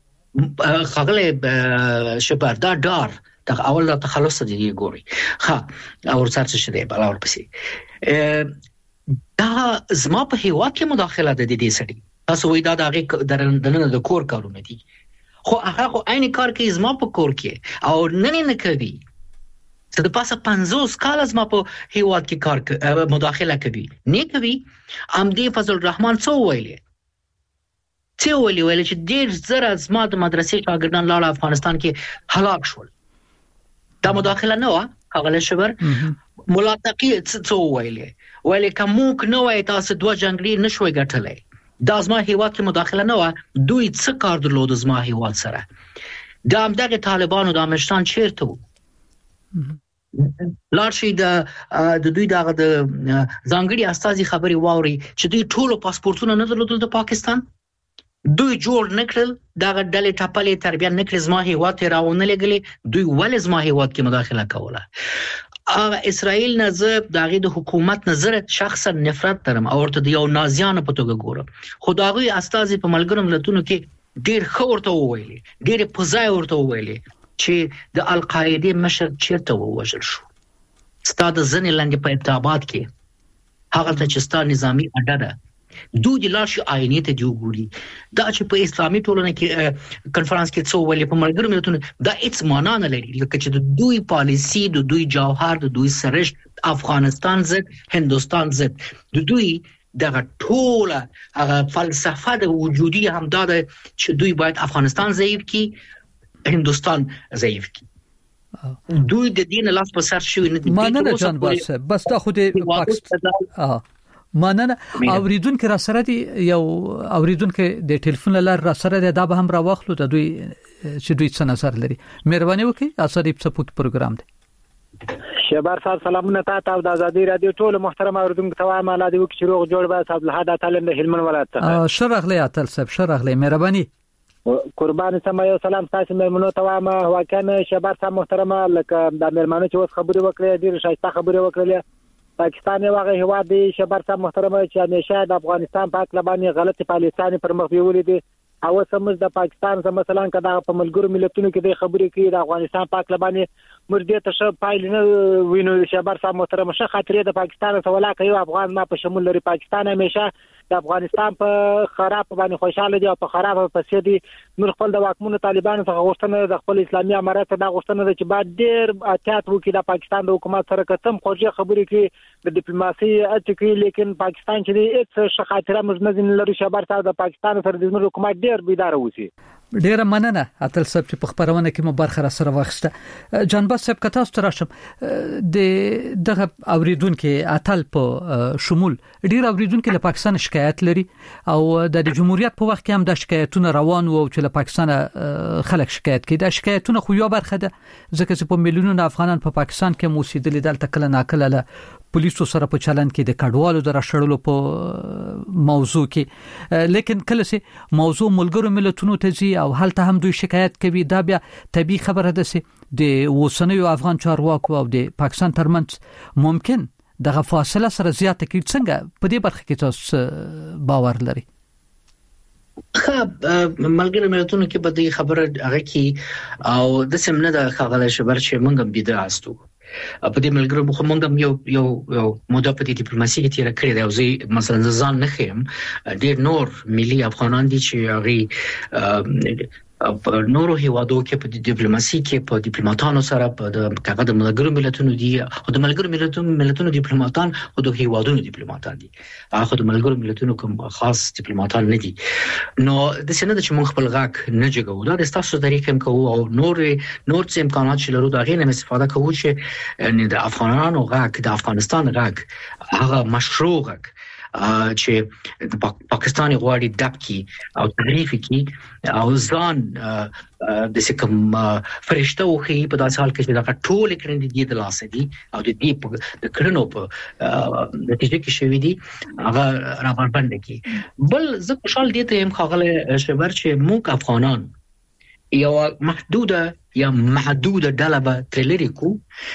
خغلې شپار دا دار د اول د تخلص دي ګوري ها او ورڅ څه دی بل اور پسې دا زما په هوا کې مداخله ده د دې سړي تاسو وای دا د دنه د کور کارونه دي خو هغه خو عین کار کوي زما په کور کې او نن نه کوي څه د پاسه پنځوس کال زما په هیواد کې کار مداخله کوي نه کوي ام دی فضل الرحمن څو ویلې څو ویلې ویلې چې ډیر زره زما د مدرسې شاګردان لاړ افغانستان کې هلاک شول دا مداخله نه و هغه شبر ملاقات څو ویلې ویلې کوم نو وای تاسو دوه جنگري نشوي ګټلې دا زما هیواد کې مداخله نه و دوی څه کار درلود زما هیواد سره دا هم دغه طالبانو د امشتان چیرته لارشي د د دوی دغه د ځانګړي استازي خبري واوري چې دوی ټولو پاسپورتونه نه درلودل د پاکستان دوی جوړ نکړل دغه ډلې ټاپلې تربیه نکړل زما هیواد ته راونه لګلې دوی ولې زما هیواد کې مداخله کوله. اغه اسرائیل نظر دغه د حکومت نظر شخصا نفرت درم او ورته د یو نازیانه په توګه ګورم خدایي استازي په ملګرو ملتونو کې ډیر خورته وویلې ډیر په ځای ورته وویلې چې د القاعده مشر چیرته ووجل شو ستاد ځنې لاندې په اتابات کې هغه ته چې ستاد نظامی اډه ده دوی د لاشي آئینې ته دی وګوري دا چې په اسلامي ټولنه کې کنفرانس کې څو ولې په ملګرو ملتونو دا هیڅ معنا نه لري لکه چې د دوی پالیسی د دوی جوهر د دوی سرشت افغانستان ضد هندستان ضد د دوی دغه ټوله هغه فلسفه د وجودي هم دا چې دوی باید افغانستان ضعیف کړي هندستان ضعیف کړي دوی د دین لاس په سر شوی نه دي مانه جان بس بس دا خو د پاکستان ماننه اوریدونکو را سره دی یو اوریدونکو د ټلیفون لار را سره دی دا به هم را واخلو د دوی چې دوی څه نظر لري مهرباني وکړئ اساري په سپوک پروګرام دی شبار صاحب سلامونه تاسو او د ازادي رادیو ټول محترم اوریدونکو ته وایم الله دې وکړي روغ جوړ به صاحب له هدا تعالی د هلمند ولایت ته شرغلی اتل صاحب شرغلی مهرباني قربان سم یو سلام تاسو مېمنو ته وایم واکنه شبار صاحب محترم لکه د مېرمنو چې اوس خبري وکړې ډیر شایسته خبري وکړلې پاکستان یو هغه هواد دی شبر صاحب محترم چې همیشه د افغانستان په اړه باندې غلطي پالیسيانې پر مخ بیولې دي او سمج د پاکستان زم مثلا کدا په ملګرو ملتونو کې د خبرې کوي د افغانستان په اړه باندې مرده ته ش پایل نه وینو شبر صاحب محترم شه خاطرې د پاکستان سره ولا کوي افغان ما په شمول لري پاکستان همیشه د افغانستان په خراب باندې خوشاله دي او په خراب په دي نور خپل د واکمنو طالبانو څخه غوښتنه د خپل اسلامي امارات د غوښتنه د چې بعد ډیر احتیاط وکړي د پاکستان د حکومت سره کتم خوږه خبرې کوي د ډیپلوماسي اټکی لیکن پاکستان چې هیڅ ش خاطره مزمزن لري شبر صاحب د پاکستان سره د حکومت ډیر بيدار وسی ډیره مننه اتل صاحب چې په خبرونه کې مو برخه را سره واخسته جانباز صاحب کته تاسو راشم د دغه اوریدونکو اتل په شمول ډیر اوریدونکو له پاکستان شکایت شکایت لري او د جمهوریت په وخت کې هم د شکایتونو روان وو چې له پاکستان خلک شکایت کوي. د شکایتونو خو یو برخه ده ځکه چې په میلیونونو افغانان په پاکستان کې موسیدل دلته کله ناکله له پولیسو سره په چلن کې د کډوالو د راشړلو په موضوع کې، لیکن کله چې موضوع ملګرو ملتونو ته ځي او هلته هم دوی شکایت کوي، دا بیا طبيعي خبره ده چې د وسنیو افغان چارواکو او د پاکستان ترمنځ ممکن دغه فاصله سره زیاته کیږي. څنګه په دې برخه کې تاسو باور لري؟ خب ملګری ملتونو کې به دې خبره هغه کې او د سیمه د خغله شبر چې موږ هم بيد راستو په دې ملګرو مخ موږ یو یو یو موده په دې ډیپلوماسي کې تیر کړی دی او زه مثلا ځان نه خیم ډېر نور ملي افغانان دي چې هغه په نورو هیوادو کې په ډیپلوماسي کې په ډیپلوماټانو سره په دغه د ملګرو ملتونو دي او د ملګرو ملتونو ملتونو ډیپلوماټان او د هیوادونو ډیپلوماټان دي، هغه د ملګرو ملتونو کوم خاص ډیپلوماټان نه دي. نو د سینه د چې موږ خپل غاک نه جګو دا د تاسو طریقې هم کوو او نور نور څه امکانات چې لرو دا غي نه استفاده کوو چې د افغانانو غاک د افغانستان غاک هغه مشروع غاک چې د پاکستاني غواړي دب کی او تعریف کی او ځان د کوم فرشته وخی په داسې حال کې چې دا ټول کړي دي د لاسه دي او د دې د کړنو په نتیجه کې شوی دي هغه راپربند کی. بل زه خوشحال دي ته هم خاغله شبر چې موږ افغانان یو محدوده یا محدوده ډله به تلری کو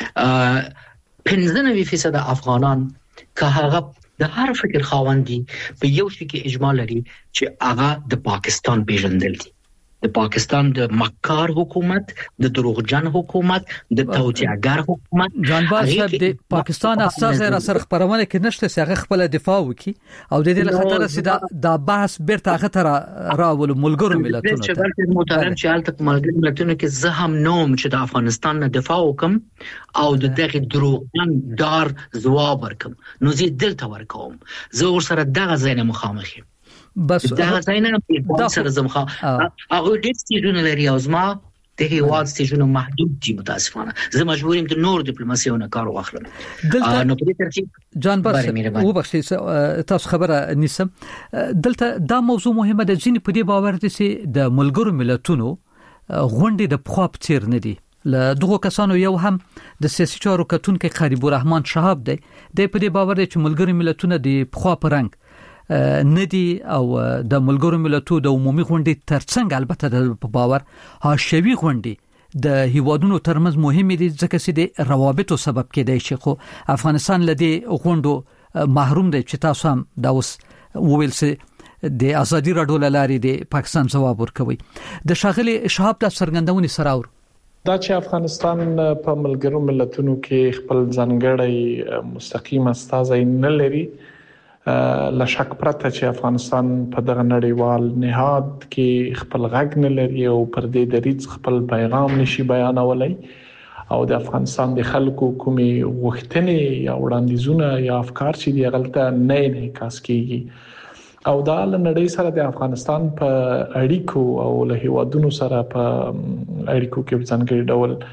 پنځه نوي فیصد افغانان که هغه د هر فکر خاوندي په یو شي کې اجماع لري چې هغه د پاکستان پیژندل دي، د پاکستان د مکار حکومت، د دروغجن حکومت، د توطئه‌ګر حکومت. جانباز صاحب د پاکستان اساس را سره خبرونه کې نشته چې هغه خپل دفاع وکړي او د دې له خطر سره د بحث بیرته هغه تر راول ملګرو ملتونو ته چې محترم چې حالت ملګرو ملتونو کې زه هم نوم چې د افغانستان نه دفاع وکم او د دغه دروغجن دار ځواب ورکم نو زه دلته ورکوم، زه ور سره دغه ځای نه مخامخ یم بس دا ځای نه په سره زمخه هغه ډېر ستیجونه لري او زما د هیواد ستیجونه محدود دي متاسفانه زه مجبور یم د نور ډیپلوماسیونه کار واخلم. نو په دې ترتیب جان بس او بخښي تاسو خبره نیسم دلته دا موضوع مهمه ده ځینې په دې باور دي چې د ملګرو ملتونو غونډې د پخوا په څیر نه دي. له دغه کسانو یو هم د سیاسي چارو کتونکو قریب الرحمن شهاب دی د په دې باور دي چې ملګرو ملتونه د پخوا پرنګ ندي او د ملګرو ملتونو د عمومي غونډې ترڅنګ البته د باور حاشوي غونډې د هیوادونو ترمنځ مهمه دي ځکه چې د روابطو سبب کېدای شي خو افغانستان لدی غونډو محروم دی چې تاسو هم دا اوس وویل سي د ازادي راډیو لاري د پاکستان جواب ورکوي. د شاغلي شهاب د سرګندونې سره اور دا چې افغانستان په ملګرو ملتونو کې خپل ځانګړی مستقیم استازی نه لري لا شک پرته چې افغانستان په دغه نړیوال نهاد کې خپل غږ نه لري او پر دې دریځ خپل پیغام نشي بیانولای او د افغانستان د خلکو کومي غوښتنې یا وړاندیزونه یا افکار چې دی غلطه نه انعکاس کیږي او دا له نړۍ سره د افغانستان په اړیکو او له هیوادونو سره په اړیکو کې ځانګړي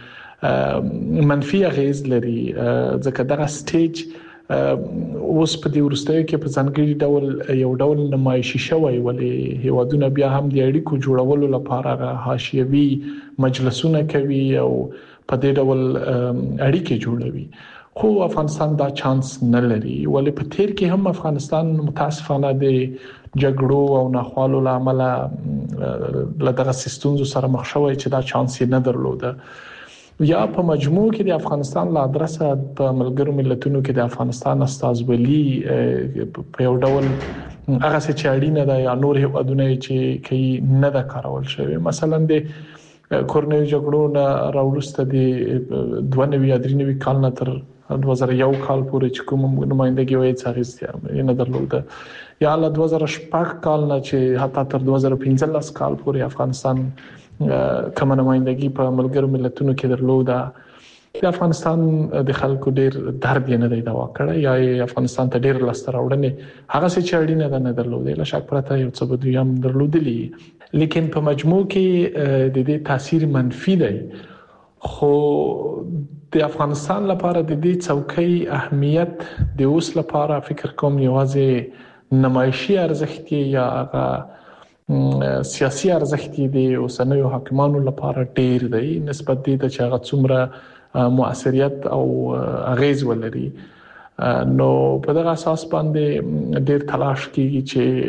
ډول منفي اغیز لري ځکه دغه سټیج اوس په دې ورستیو کې په ځانګړي ډول یو ډول نمایشي شوی ولې هیوادونه بیا هم د اړیکو جوړولو لپاره حاشیوي مجلسونه کوي او په دې ډول اړیکې جوړوي خو افغانستان دا چانس نه لري ولې په تیر کې هم افغانستان متاسفانه د جګړو او ناخوالو لامل له دغه سیستمونو سره مخ شوی چې دا چانس یې نه درلوده. یا په مجموع کې د افغانستان لا ادرسه په ملګرو ملتونو کې د افغانستان استازولي په یو ډول هغه څه چې اړینه ده یا نور هیوادونه چې کوي نه دا کارول شوی. مثلا د کورنۍ جګړو نه راوړسته د دوه نوي یا درې نوي کال نه تر دوه زره یو کال پورې چې کوم نمائندګي وایي څاغستیا نه درلوده یا له دوه زره شپږ کال نه چې حتی تر دوه زره پنځلس کال پورې افغانستان کوم نمائندګي په ملګرو ملتونو کې درلوده. د افغانستان د خلکو ډیر درد نه دی دوا کړی یا افغانستان ته ډیر لاسته راوړنې هغه څه چې اړینه ده نه درلوده له شک پرته یو څه به دوی هم درلودلی لیکن په مجموع کې د دې تاثیر منفي دی خو د افغانستان لپاره د دې څوکۍ اهمیت د اوس لپاره فکر کوم یوازې نمایشي ارزښت یا هغه سیاسي ارزښت دی اوسنیو حاکمانو لپاره ډیر دی نسبت دی چې هغه څومره مؤثریت او اغیز ولري. نو په دغه اساس باندې ډیر تلاش کیږي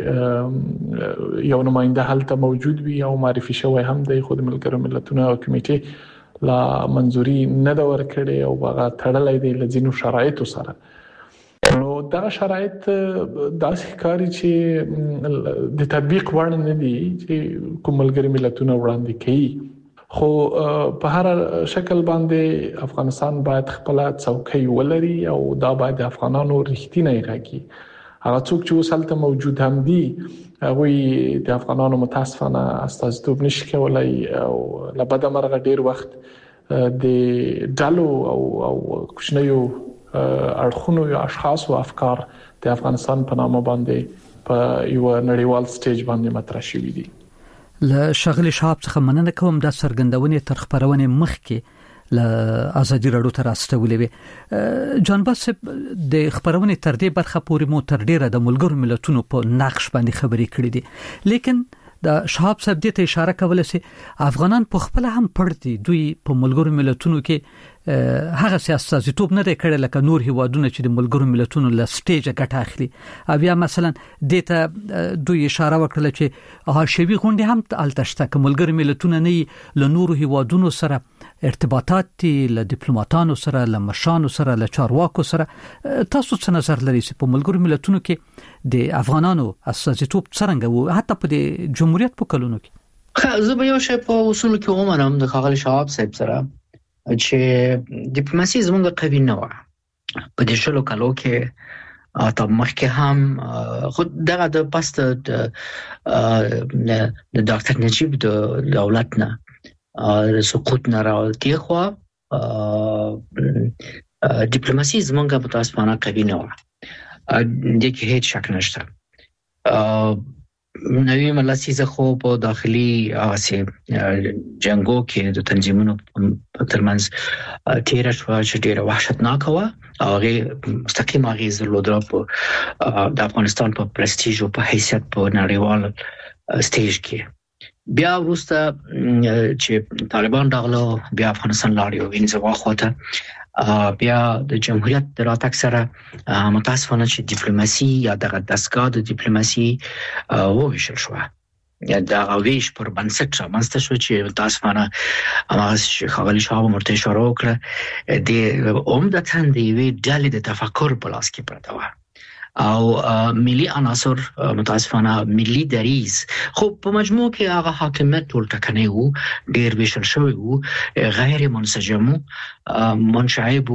چې یو نماینده هلته موجود وي او معرفي شوی هم دی، خو د ملګرو ملتونو او کمیټې لا منځوري نه دا ورکړي او هغه تړلې دی لزینو شرایطو سره. نو دا شرایط داسې ښکاري چې د تطبیق وړ نه دي چې کوم ملګري ملتونه وړاندې کوي. خو په هر شکل باندې افغانستان باید خپل څوکۍ ولري او دا باید افغانانو رښتینی غږی هغه څوک چې وسلته موجود هم دي هغه د افغانانو متاسفانه استازیتوب نشي کولای او لبد مرغه ډیر وخت د ډالو او او کوچنیو اړخونو یا اشخاص او افکار د افغانستان په نامه باندې په یو نړیوال سټیج باندې مطرح شوي دي. له شغلي شاب څخه مننه کوم د سرګندونې تر خبرونه مخکې له ازادي راډیو تر استولې وي. جان باس د خبرونه تر دې برخه پورې مو تر ډیره د ملګرو ملتونو په نقش باندې خبرې کړې دي، لیکن د شهاب صاحب دې ته اشاره کوله چې افغانان په خپل هم پړدي دوی په ملګرو ملتونو کې هغه سیاستوب نه دی کړی لکه نور هیوادونه چې د ملګرو ملتونو له سټیج ګټه اخلي. بیا مثلا دې ته دوی اشاره وکړه چې هاشمي غونډه هم التشته ک ملګرو ملتونو نه له نور هیوادونو سره ارتباطات دي، له ډیپلوماټانو سره، له مشانو سره، له چارواکو سره. تاسو څه نظر لرئ چې په ملګرو ملتونو کې د افغانانو استازیتوب څنګه وو حتی په د جمهوریت په کلونو کې؟ زه به یو شی په اصول کې ومنم د خاغلی شهاب صاحب سره چې ډیپلوماسي زموږ قوي نه و په دې شلو کالو کې اته مخکې هم خود دغه د پاست د ډاکټر نجیب د دولت نه سقوط نه راوتی خو ډیپلوماسي زموږ په تاسفانه قوي نه و، د کې هیڅ شک نشته. نوی ملاسیزه خو په داخلي آسیا جنگو کې د تنظیمونو په ترمنځ تیر شو چې ډیره وحشتناک و او هغه مستقیم اغیز درلود په د افغانستان په پرستیژ او په حیثیت په نړیوال سټیج کې. بیا وروسته چې طالبان راغلو بیا افغانستان لاړ یو انځوا خوته بیا د جمهوریت د راتګ سره متاسفانه چې ډیپلوماسي یا د دستګاه د ډیپلوماسي وویشل شو. یا دا ویش پر بنسټ رامنځته شو چې متاسفانه هغه خاغلی شهاب مرته اشاره وکړه د عمدتاً د یوې ډلې د تفکر په لاس کې پرته وه او ملي عناصر متاسفانه ملي دریز خو په مجموع کې هغه حاکمیت ټول ټکنی وو، ډیر ویشل شوی وو، غیر منسجم منشعب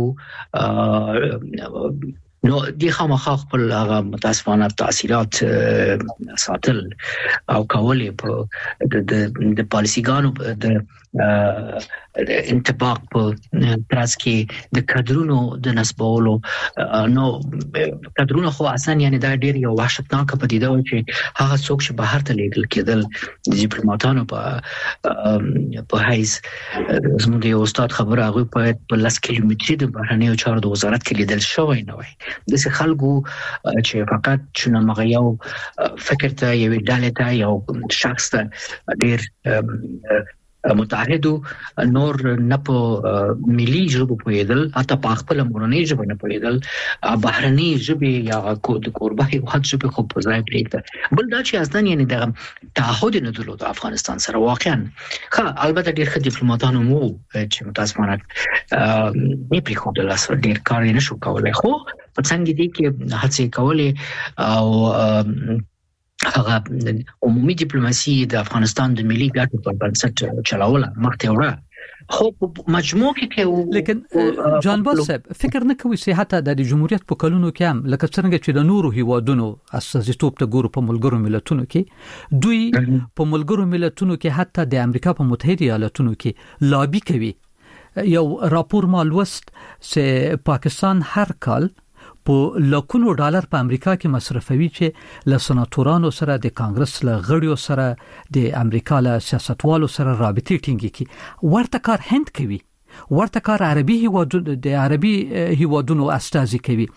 نو دی خامخا خپل هغه متاسفانه تاثیرات ساتل او کولې په د د پالیسیګانو د انطباق په ترڅ کې د کادرونو د نسبولو نو کادرونو خو اسان یعنی دا ډیر یو وحشتناک پدیده و چې هغه څوک چې بهر ته لیږل کېدل د ډیپلوماټانو په په حیث زموږ یو استاد خبره هغه په لس کیلومتري د بهرنیو چارو د وزارت کې لیدل شوی نه وای. د څه خلکو چې فقط چونه مغیو فکر ته یو ډالې ته یو شخص ته ډیر متحدو نور نه په ملي ژبه پوهېدل حتی په خپل مورنۍ ژبه نه پوهېدل بهرني ژبې یا د کوربه هیواد ژبې خو په ځای پرېږده. بل دا چې اصلا یعنی دغه تعهد نه درلود افغانستان سره واقعا ښه البته ډېر ښه ډیپلوماټان وو چې متاسفانه نه پرېښودل اصلا ډېر کار یې نشو کولی خو په څنګه دي کې هڅې کولې او هغه عمومي ډیپلوماسي د افغانستان د ملي ګټو پر بنسټ چلاوله مخته وړه خو مجموع کې لیکن جان باس فکر نه کوي چې حتی د جمهوریت په کلونو کې هم لکه څنګه چې د نورو هیوادونو استازیتوب ته ګورو په ملګرو ملتونو کې دوی په ملګرو ملتونو کې حتی د امریکا په متحده ایالاتونو کې لابي کوي. یو راپور مالوست چې پاکستان هر کال په لکونو ډالر په امریکا کې مصرفوي چې له سناتورانو سره د کانګرس له غړیو سره د امریکا له سیاستوالو سره رابطې ټینګي کی. ورته کار هند کوي، ورته کار عربي هیوادونو د عربي هیوادونو استازي کوي.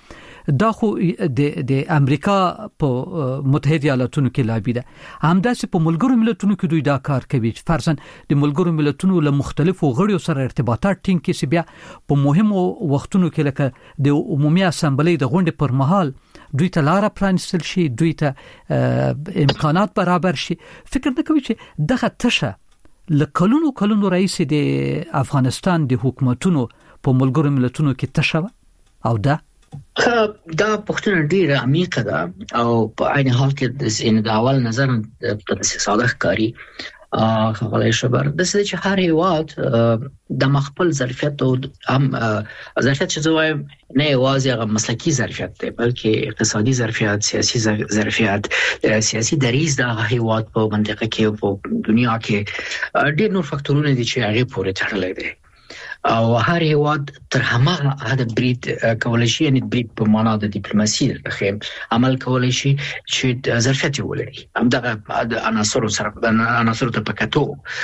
دا خو د د امریکا په متحده ایالاتونو کې لابي ده همداسې په ملګرو ملتونو کې دوی دا کار کوي فرضاً د ملګرو ملتونو له مختلفو غړیو سره ارتباطات ټینګ کړي بیا په مهمو وختونو کې لکه د عمومي اسامبلې د غونډې پر مهال دوی ته لار پرانستل شي دوی ته امکانات برابر شي فکر نه کوي چې دغه تشه لکلونو کلونو رئیس د افغانستان د حکومتونو په ملګرو ملتونو کې تشه او دا دا پښتون ډیره عمیقه ده او په عین حال کې د اول نظر د ساده کاری خپل شبر د څه چې هر یوات د مخبل ظرفیت او هم ظرفیت چې زوی نه یوازې هغه مسلکی ظرفیت دی بلکې اقتصادي ظرفیت سیاسي ظرفیت سیاسي دریز د هیواد په منطقه کې په دنیا کې ډېر نور فاکتورونه دي چې هغه پورې تړلي دي او هر هیواد تر همه هدا برید کولای شي یعنی برید په معنا د ډیپلوماسي رخم عمل کولای شي چې ظرفیت ولري هم دغه عناصر سره عناصر ته پکاتو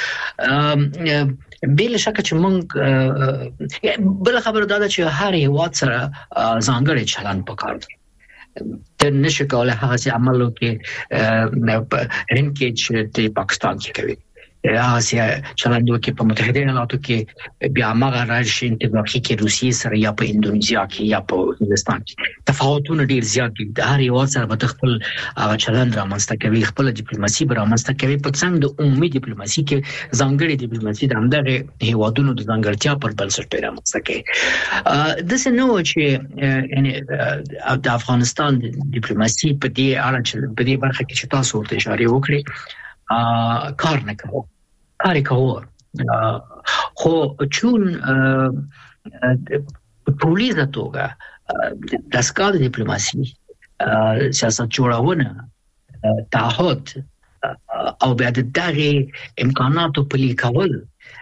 بل شک چې مونږ بل خبر داده چې هر هیواد سره ځانګړي چلن پکار دی ته نشي کولای هغه عمل وکړي هند کې چې د پاکستان کې کوي آسیا چلند وکړي په متحده ایالاتو کې بیا هغه راشي انتباهي کې روسیې سره یا په اندونیزیا کې یا په هندستان کې تفاوتونه ډیر زیات دي د هر یو سره به خپل هغه چلند رامنځته کوي خپل ډیپلوماسي به رامنځته کوي په څنګه د عمومي ډیپلوماسي کې ځانګړي ډیپلوماسي د همدغه هیوادونو د ځانګړتیا پر بنسټ رامنځته کوي د څه نو چې یعنی د افغانستان ډیپلوماسي په دې اړه چې په دې برخه کې چې تاسو ورته اشاره وکړي کار نه کوي کاری کوو خو چون پولیزه توګه دستگاه دیپلوماسي سیاست جوړونه تعهد او بیا د دغه امکاناتو پلي کول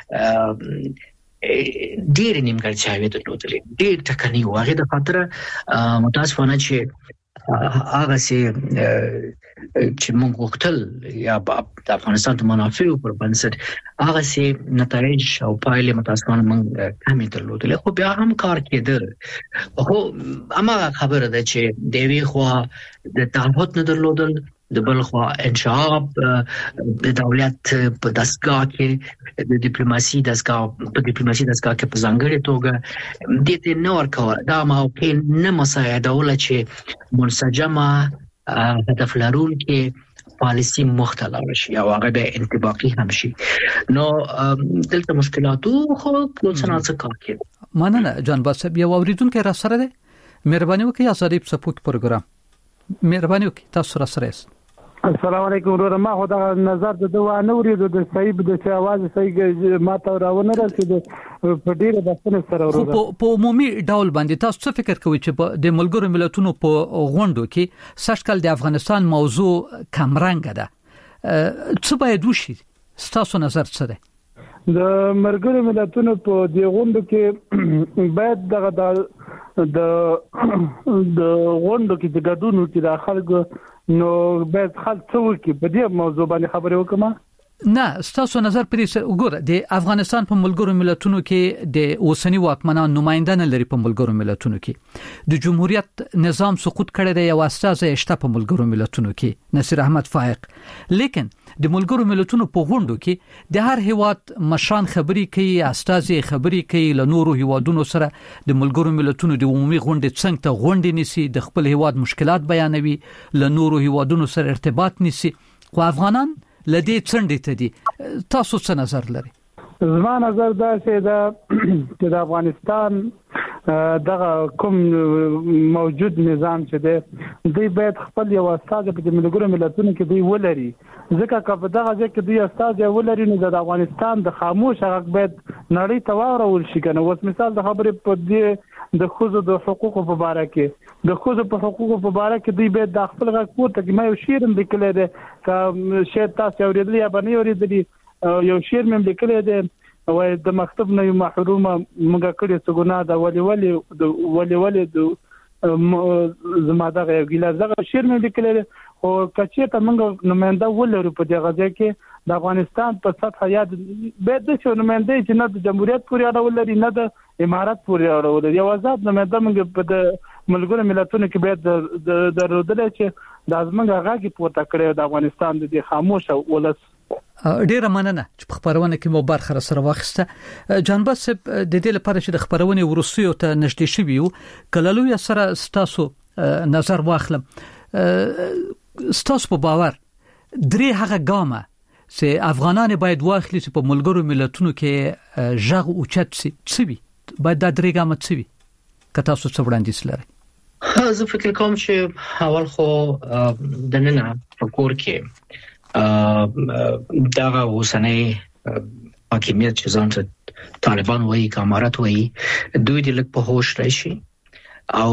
ډېر نیمګړتیاوې درلودلې ډېر ټکنی و هغه د خاطر متاسفانه چې هغه سي چې موږ وختل یا د افغانستان د منافعو پر بنسټ هغه سي نتایج او پایلې متاسفانه موږ کمې درلودلې خو بیا هم کار کېده خو اما خبره ده چې د وی خو د تعهد نه درلودل د بل خو انشاب د دولت په دستگاه کې د ډیپلوماسي دستگاه په ډیپلوماسي دستگاه کې په ځانګړي توګه د دې نور کول دا موقع نه مساعدول چې منسجمه هدف لرونکي پالیسی مختلف شي او هغه به انطباقي هم شي نو دلته مشکلاتو خو په څنګه کار کوي مننه جان باسب یو اوریدونکو را سره ده مهرباني وکړئ آزادی په سپوک پروګرام مهرباني وکړئ تاسو را سره السلام علیکم ورور ما خو دا نظر د دوه نورې د صحیح د اواز صحیح ماته راونه رسید په ډیره بسنه سره ورور په عمومي ډول باندې تاسو څه فکر کوئ چې د ملګرو ملتونو په غونډو کې سشکل د افغانستان موضوع کمرنګ ده څه باید وشي تاسو نظر څه ده د ملګرو ملتونو په دې غونډو کې باید دغه د د غونډو کې د ګډونو کې د خلکو نو باید خلک څه وکړي په دې موضوع باندې خبرې وکړم نه تاسو نظر پرې وګوره د افغانستان په ملګرو ملتونو کې د اوسنی واکمنان نمائنده نه لري په ملګرو ملتونو کې د جمهوریت نظام سقوط کړی دی او استازي شته په ملګرو ملتونو کې نصیر احمد فائق لیکن د ملګرو ملتونو په غونډو کې د هر هیواد مشران خبري کوي استازي خبري کوي له نورو هیوادونو سره د ملګرو ملتونو د عمومي غونډې څنګه ته غونډې نيسي د خپل هیواد مشکلات بیانوي له نورو هیوادونو سره ارتباط نيسي خو افغانان لدی څنډه ته دي تاسو څه نظر لري زما نظر دا چې دا د افغانستان دغه کوم موجود نظام چې دی دوی باید خپل یو استاد په ملګرو ملتونو کې دی ولري ځکه که په دغه ځای کې دوی استاد ولري نو د افغانستان د خاموش حق باید نړۍ ته واورول شي کنه اوس مثال د خبرې په دې د خوځو د حقوقو په اړه کې د خوځو په حقوقو په اړه کې دوی باید د خپل غږ پورته کې ما یو شعر هم لیکلی دی که شعر تاسو اورېدلی یا به نه اورېدلی یو شعر مې لیکلی دی وای د مکتب نه یو محرومه موږ کړي څه ګناه ده ولې ولې ولې ولې زما دغه یو ګیلاس دغه شعر مې لیکلی خو کچې ته موږ نماینده ولرو په دغه ځای کې د افغانستان په سطح یاد به د شو نماینده چې نه د جمهوریت پورې اړه ولري نه د امارات پورې اړه ولري یو آزاد نماینده موږ په ملګرو ملتونو کې باید درلودل چې د ازمنګ غاګي پورته کړي د افغانستان د خاموش ولس. ډیره مننه چې په خبرونه کې مو برخه سره واخیسته. جانباز صاحب د دې لپاره چې د خبرونه ورسیو ته نږدې شوی یو کلهلوی سره ستاسو نظر واخلم. ستاسو په باور درې هغه ګامه چې افغانان باید واخلي چې په ملګرو ملتونو کې ژغ اوچت سي څوي باید د درې ګامه څوي که تاسو څه وړاندیز لرئ؟ زه فکر کوم چې اول خو د نن په کور کې دا اوسنۍ حاکمیت چې ځان ته طالبان وایي کامرات وایي دوی د لک په هوش راشي او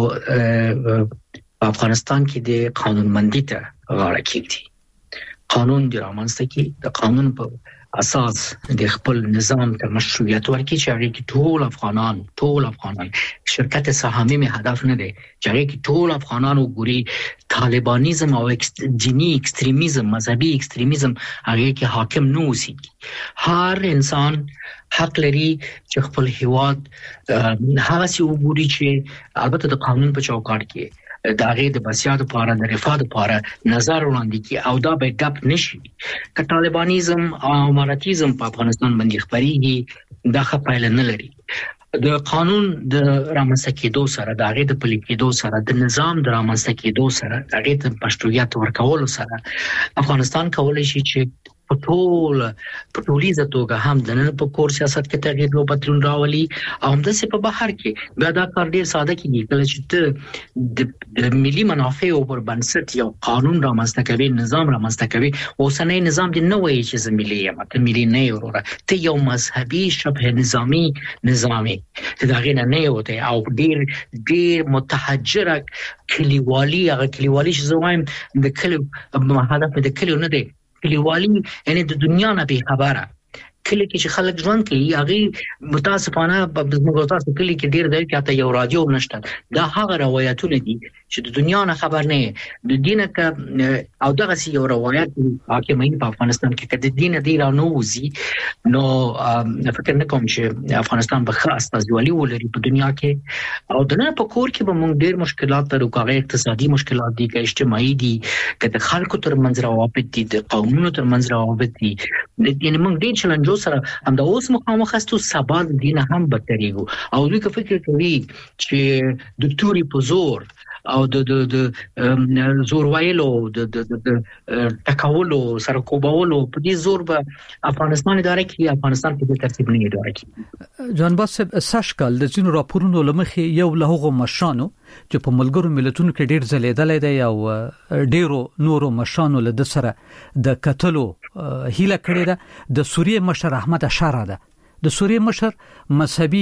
افغانستان کې د قانونمندۍ ته غاړه کېږي. قانون د رامنځته کې د قانون په اساس د خپل نظام ته مشروعیت ورکړي چې هغه کې ټول افغانان ټول افغانان شرکت سهامي می هدف نه دی چې هغه کې ټول افغانان وګوري طالبانیزم او دینی ایکستریمیزم مذهبي ایکستریمیزم هغه کې حاکم نه اوسي. هر انسان حق لري چې خپل هیواد هغه سی وګوري چې البته د قانون په چوکاټ کې داغه د بسیار لپاره د رفاه لپاره نظر وړاندې کی او دا به ګپ نشي. ک طالبانیزم او اماراتیزم په افغانستان باندې خبريږي دا خپایل نه لري. د قانون د رامنځته کېدو سره داغه د پلي کېدو سره د نظام د رامنځته کېدو سره داغه د مشروعیت ورکول سره افغانستان کولای شي چې په ټول په ټولیزه توګه هم د نن په کور سیاست کې تغییر او بدلون راولي او هم د څه په بهر کې بیا دا کار ډیر ساده کیږي کله چې د ملي منافعو پر بنسټ یو قانون رامنځته کوي نظام رامنځته کوي اوسنۍ نظام د نه وایي چې زميلي یم ته ملي نه وروره ته یو مذهبي شبه نظامی نظامي دا غینه نه وته او ډیر ډیر متحجره کلیوالي هغه کلیوالي چې زوایم د کلی هدف د کلیو نه دی کلیوالي یعنی د دنیا نه به خبره کلی کې چې خلک ژوند کوي هغه متاسفانه په موږ تاسو کلی کې ډیر دی چې یو رادیو نشته دا هغه روایتونه دي چې د دنیا نه خبر نه د دینه ک او دغه سی یو روایت حاکمین په افغانستان کې کده دینه دی را نوزي نو فکر نه کوم چې افغانستان به خاص تاسوالي ولري په دنیا کې او د نه په کور کې به موږ ډیر مشکلات تر وکړي اقتصادي مشکلات دي که اجتماعي دي که د خلکو تر منځ روابط دي د قومونو تر منځ روابط دي یعنی موږ ډیر چیلنجو سره هم د اوس مخامخ استو سبا دینه هم بدتريږي او دوی که فکر کوي چې د توري په زور او د د د زور وایلو د د د تکاولو سره کوباولو په دې زور به افغانستان اداره کوي افغانستان په ترتیب نه اداره کوي. جانباز ساشکال د ځینو راپورونو لمخې یو له هغو مشانو چې په ملګرو ملتونو کې ډیر ځلیدلې دی او ډیرو نورو مشانو له سره د قتلو هیله کړې ده د سوریه مشر احمد اشاره ده د سوریه مشر مذهبي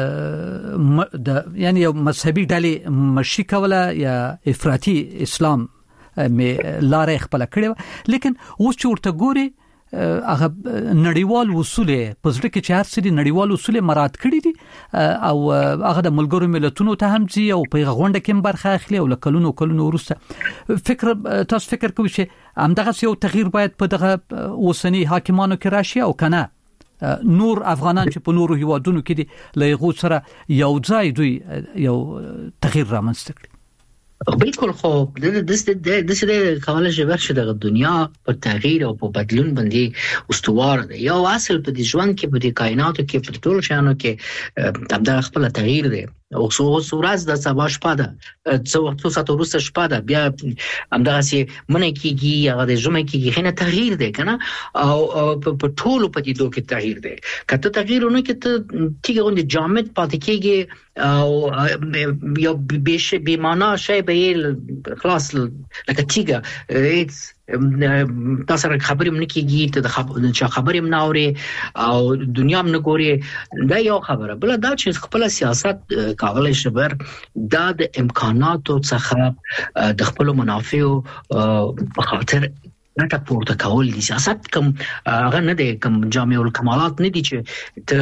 د یعنی یو مذهبي ډلې مشي کوله یا افراطي اسلام می لارې خپل کړې لیکن اوس چې ورته ګوري هغه نړیوال اصول په ځل کې چې هر څه دي نړیوال اصول مراعات کړی دي او هغه د ملګرو ملتونو ته هم ځي او په غونډه کې برخه اخلي او لکلونو کلونو ورسته فکر تاسو فکر کوئ چې همدغه یو تغییر باید په دغه اوسنی حاکمانو کې راشي او کنه نور افغانان چې په نورو هیوادونو کې دي لایغو سره یو ځای دوی یو تغییر رامنځته کړي. بالکل خو د د د څه کولای شي ورشي د دنیا په تغییر او په بدلون باندې استوار دی یو اصل په دې ژوند کې په دې کائنات کې په ټول شانو کې تبدا خپل تغییر دی او څو ورځې د سبا شپه ده څو وخت سات وروسته شپه ده بیا همدغه سي منې کېږي هغه د جمعې کېږي خنه تغییر دی کنه او په ټولو په دې دوه کې تغییر دی کته تغییرونه کې ته تیګه غونډه جامد پاتې کېږي او یو به به معنا شی به خلاص لکه تیګه تاسو سره خبرې مې کېږي ته د خبرې مې ناوري او دنیا مې ګوري دا یو خبره بل دا چې خپل سیاست کاغلی شبر دا د امکاناتو څخه د خپل منافعو په خاطر ګټه پورته کول دي. سیاست کوم هغه نه دی، کوم جامع الکمالات نه دي چې ته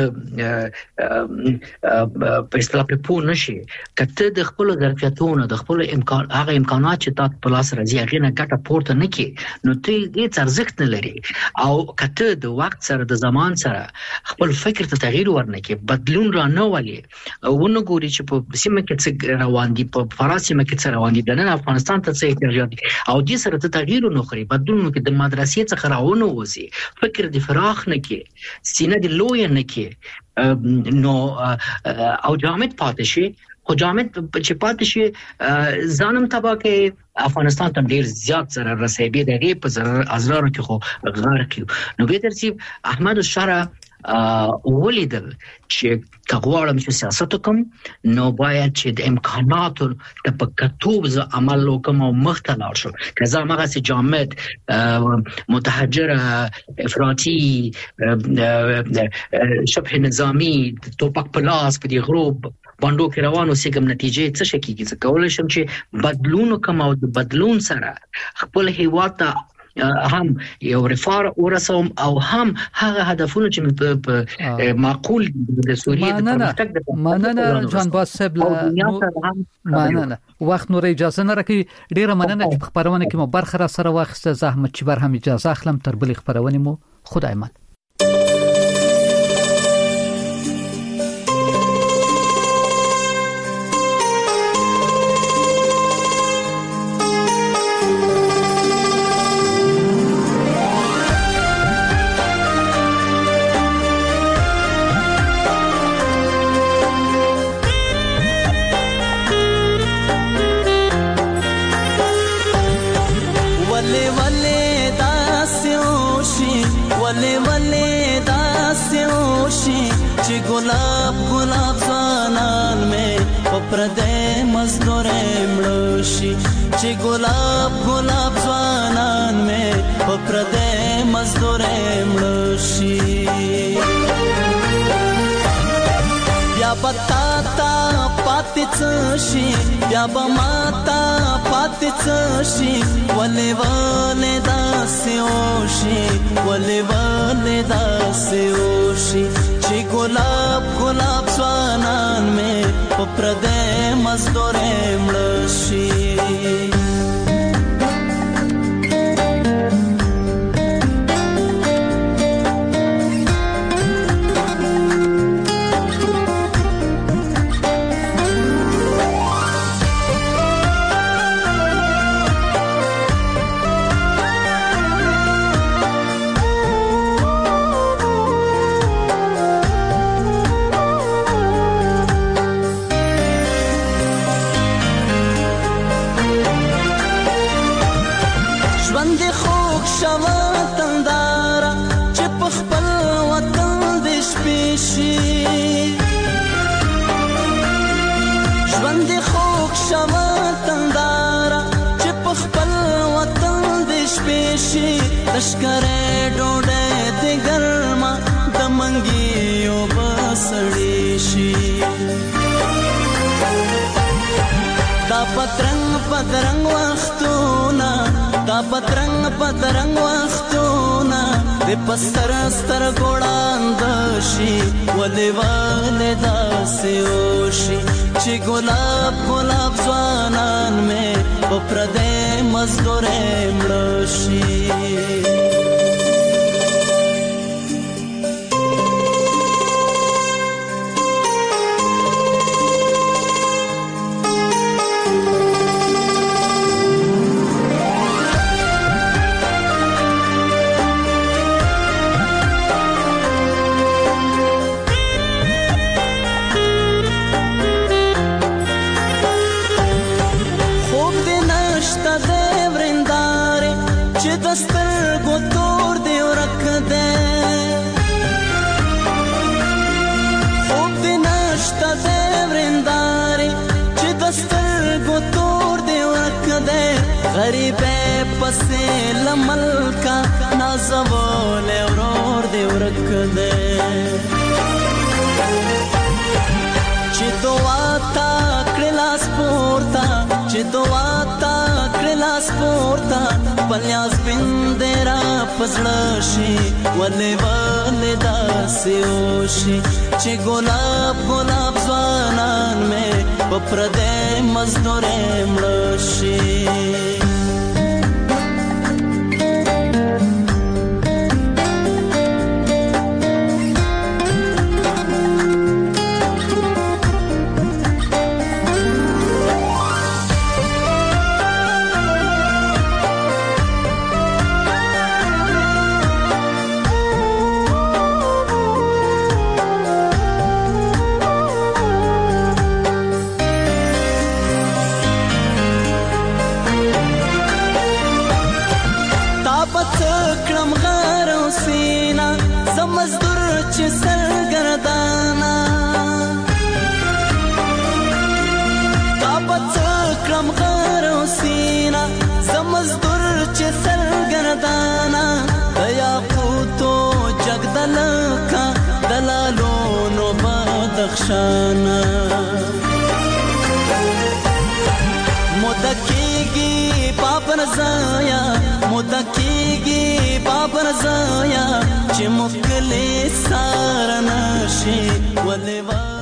په اصطلاح په پوه نشي. کته د خپل ظرفیتونو د خپل امکان هغه امکانات چې تاسو په لاس راځي هغه نه ګټه پورته نه کی نو ته هیڅ ارزښت نه لري. او کته د وخت سره د زمان سره خپل فکر ته تغییر ورنکې، بدلون را نه ولي ونه ګوري چې په سیمه کې څه روان دي، په فرانسې کې څه روان دي، د نن افغانستان ته څه احتیاجات دي، او دې سره ته تغییر نه خوري، بدلون کې د مدرسې څخه راونه وځي، فکر دې فراخ نه کې، سینه دې لوی نه کې، نو او جامد پاتې شي. خو جامد چې پاتې شي ځانم تبا کې افغانستان ته ډیر زیات ضرر رسېږي، دغه په ضرر ازرارو کې خو غرق یو. نو به ترتیب احمد الشرع ولیدل چې کغواړم چې سیاست وکم نو باید چې د امکاناتو د پکتوب ز عمل وکم او مختلف شو. کزا مغه سي جامد متحجر افراطي شبه نظامی توپک پلاس په دی غروب باندې کې روانو سیګم نتیجې څه شکیږي. څه کولای شم چې بدلون وکم او د بدلون سره خپل هیواد ته هم یو رفاه ورسوم او هم هغه هدفونه چې په معقول د سوریې د پرمختګ د مننه جان باسب مننه وخت نور اجازه نه راکې. ډیره مننه چې په خبرونه کې مو برخه را سره واخسته. زحمت چې بر هم اجازه اخلم تر بلې خبرونه مو خدای مال. गुलाब गुलाब ज़वानान में पप्रदे मज़दूर मड़ोशी ची गुलाब गुलाब ज़वानान में पप्रदे मज़दूर मड़ोशी या बताता पातिचशी या बमाता पातिचशी वले वले दास्योशी वले वले दास्योशी ची गुलाब गुलाब ज़वानान में पप्रदे मज़दूर मड़ोशी लश्करे डोडे दे गरमा दमंगियों बसड़ीशी दा पतरंग पतरंग वख्तूना दा पतरंग पतरंग वख्तूना दे पस्तर स्तर गोड़ांदशी वले वाले दास्योशी ची गुलाब गुलाब ज़वानान में पप्रदे मज़दूर मड़ोशी غریبه پسې لملکا نازول اورور دی ورکده چې دوا تا کړلاس پورتا چې دوا تا کړلاس پورتا پلیاس بندرا پزړشي ولې ولې داسې وشي چې ګلاب ګلاب ځوانان مې په پردې مزدورې مړ شي شانا مدکیگی پاپن زایا مدکیگی پاپن زایا چې مکلی سارنشي ولې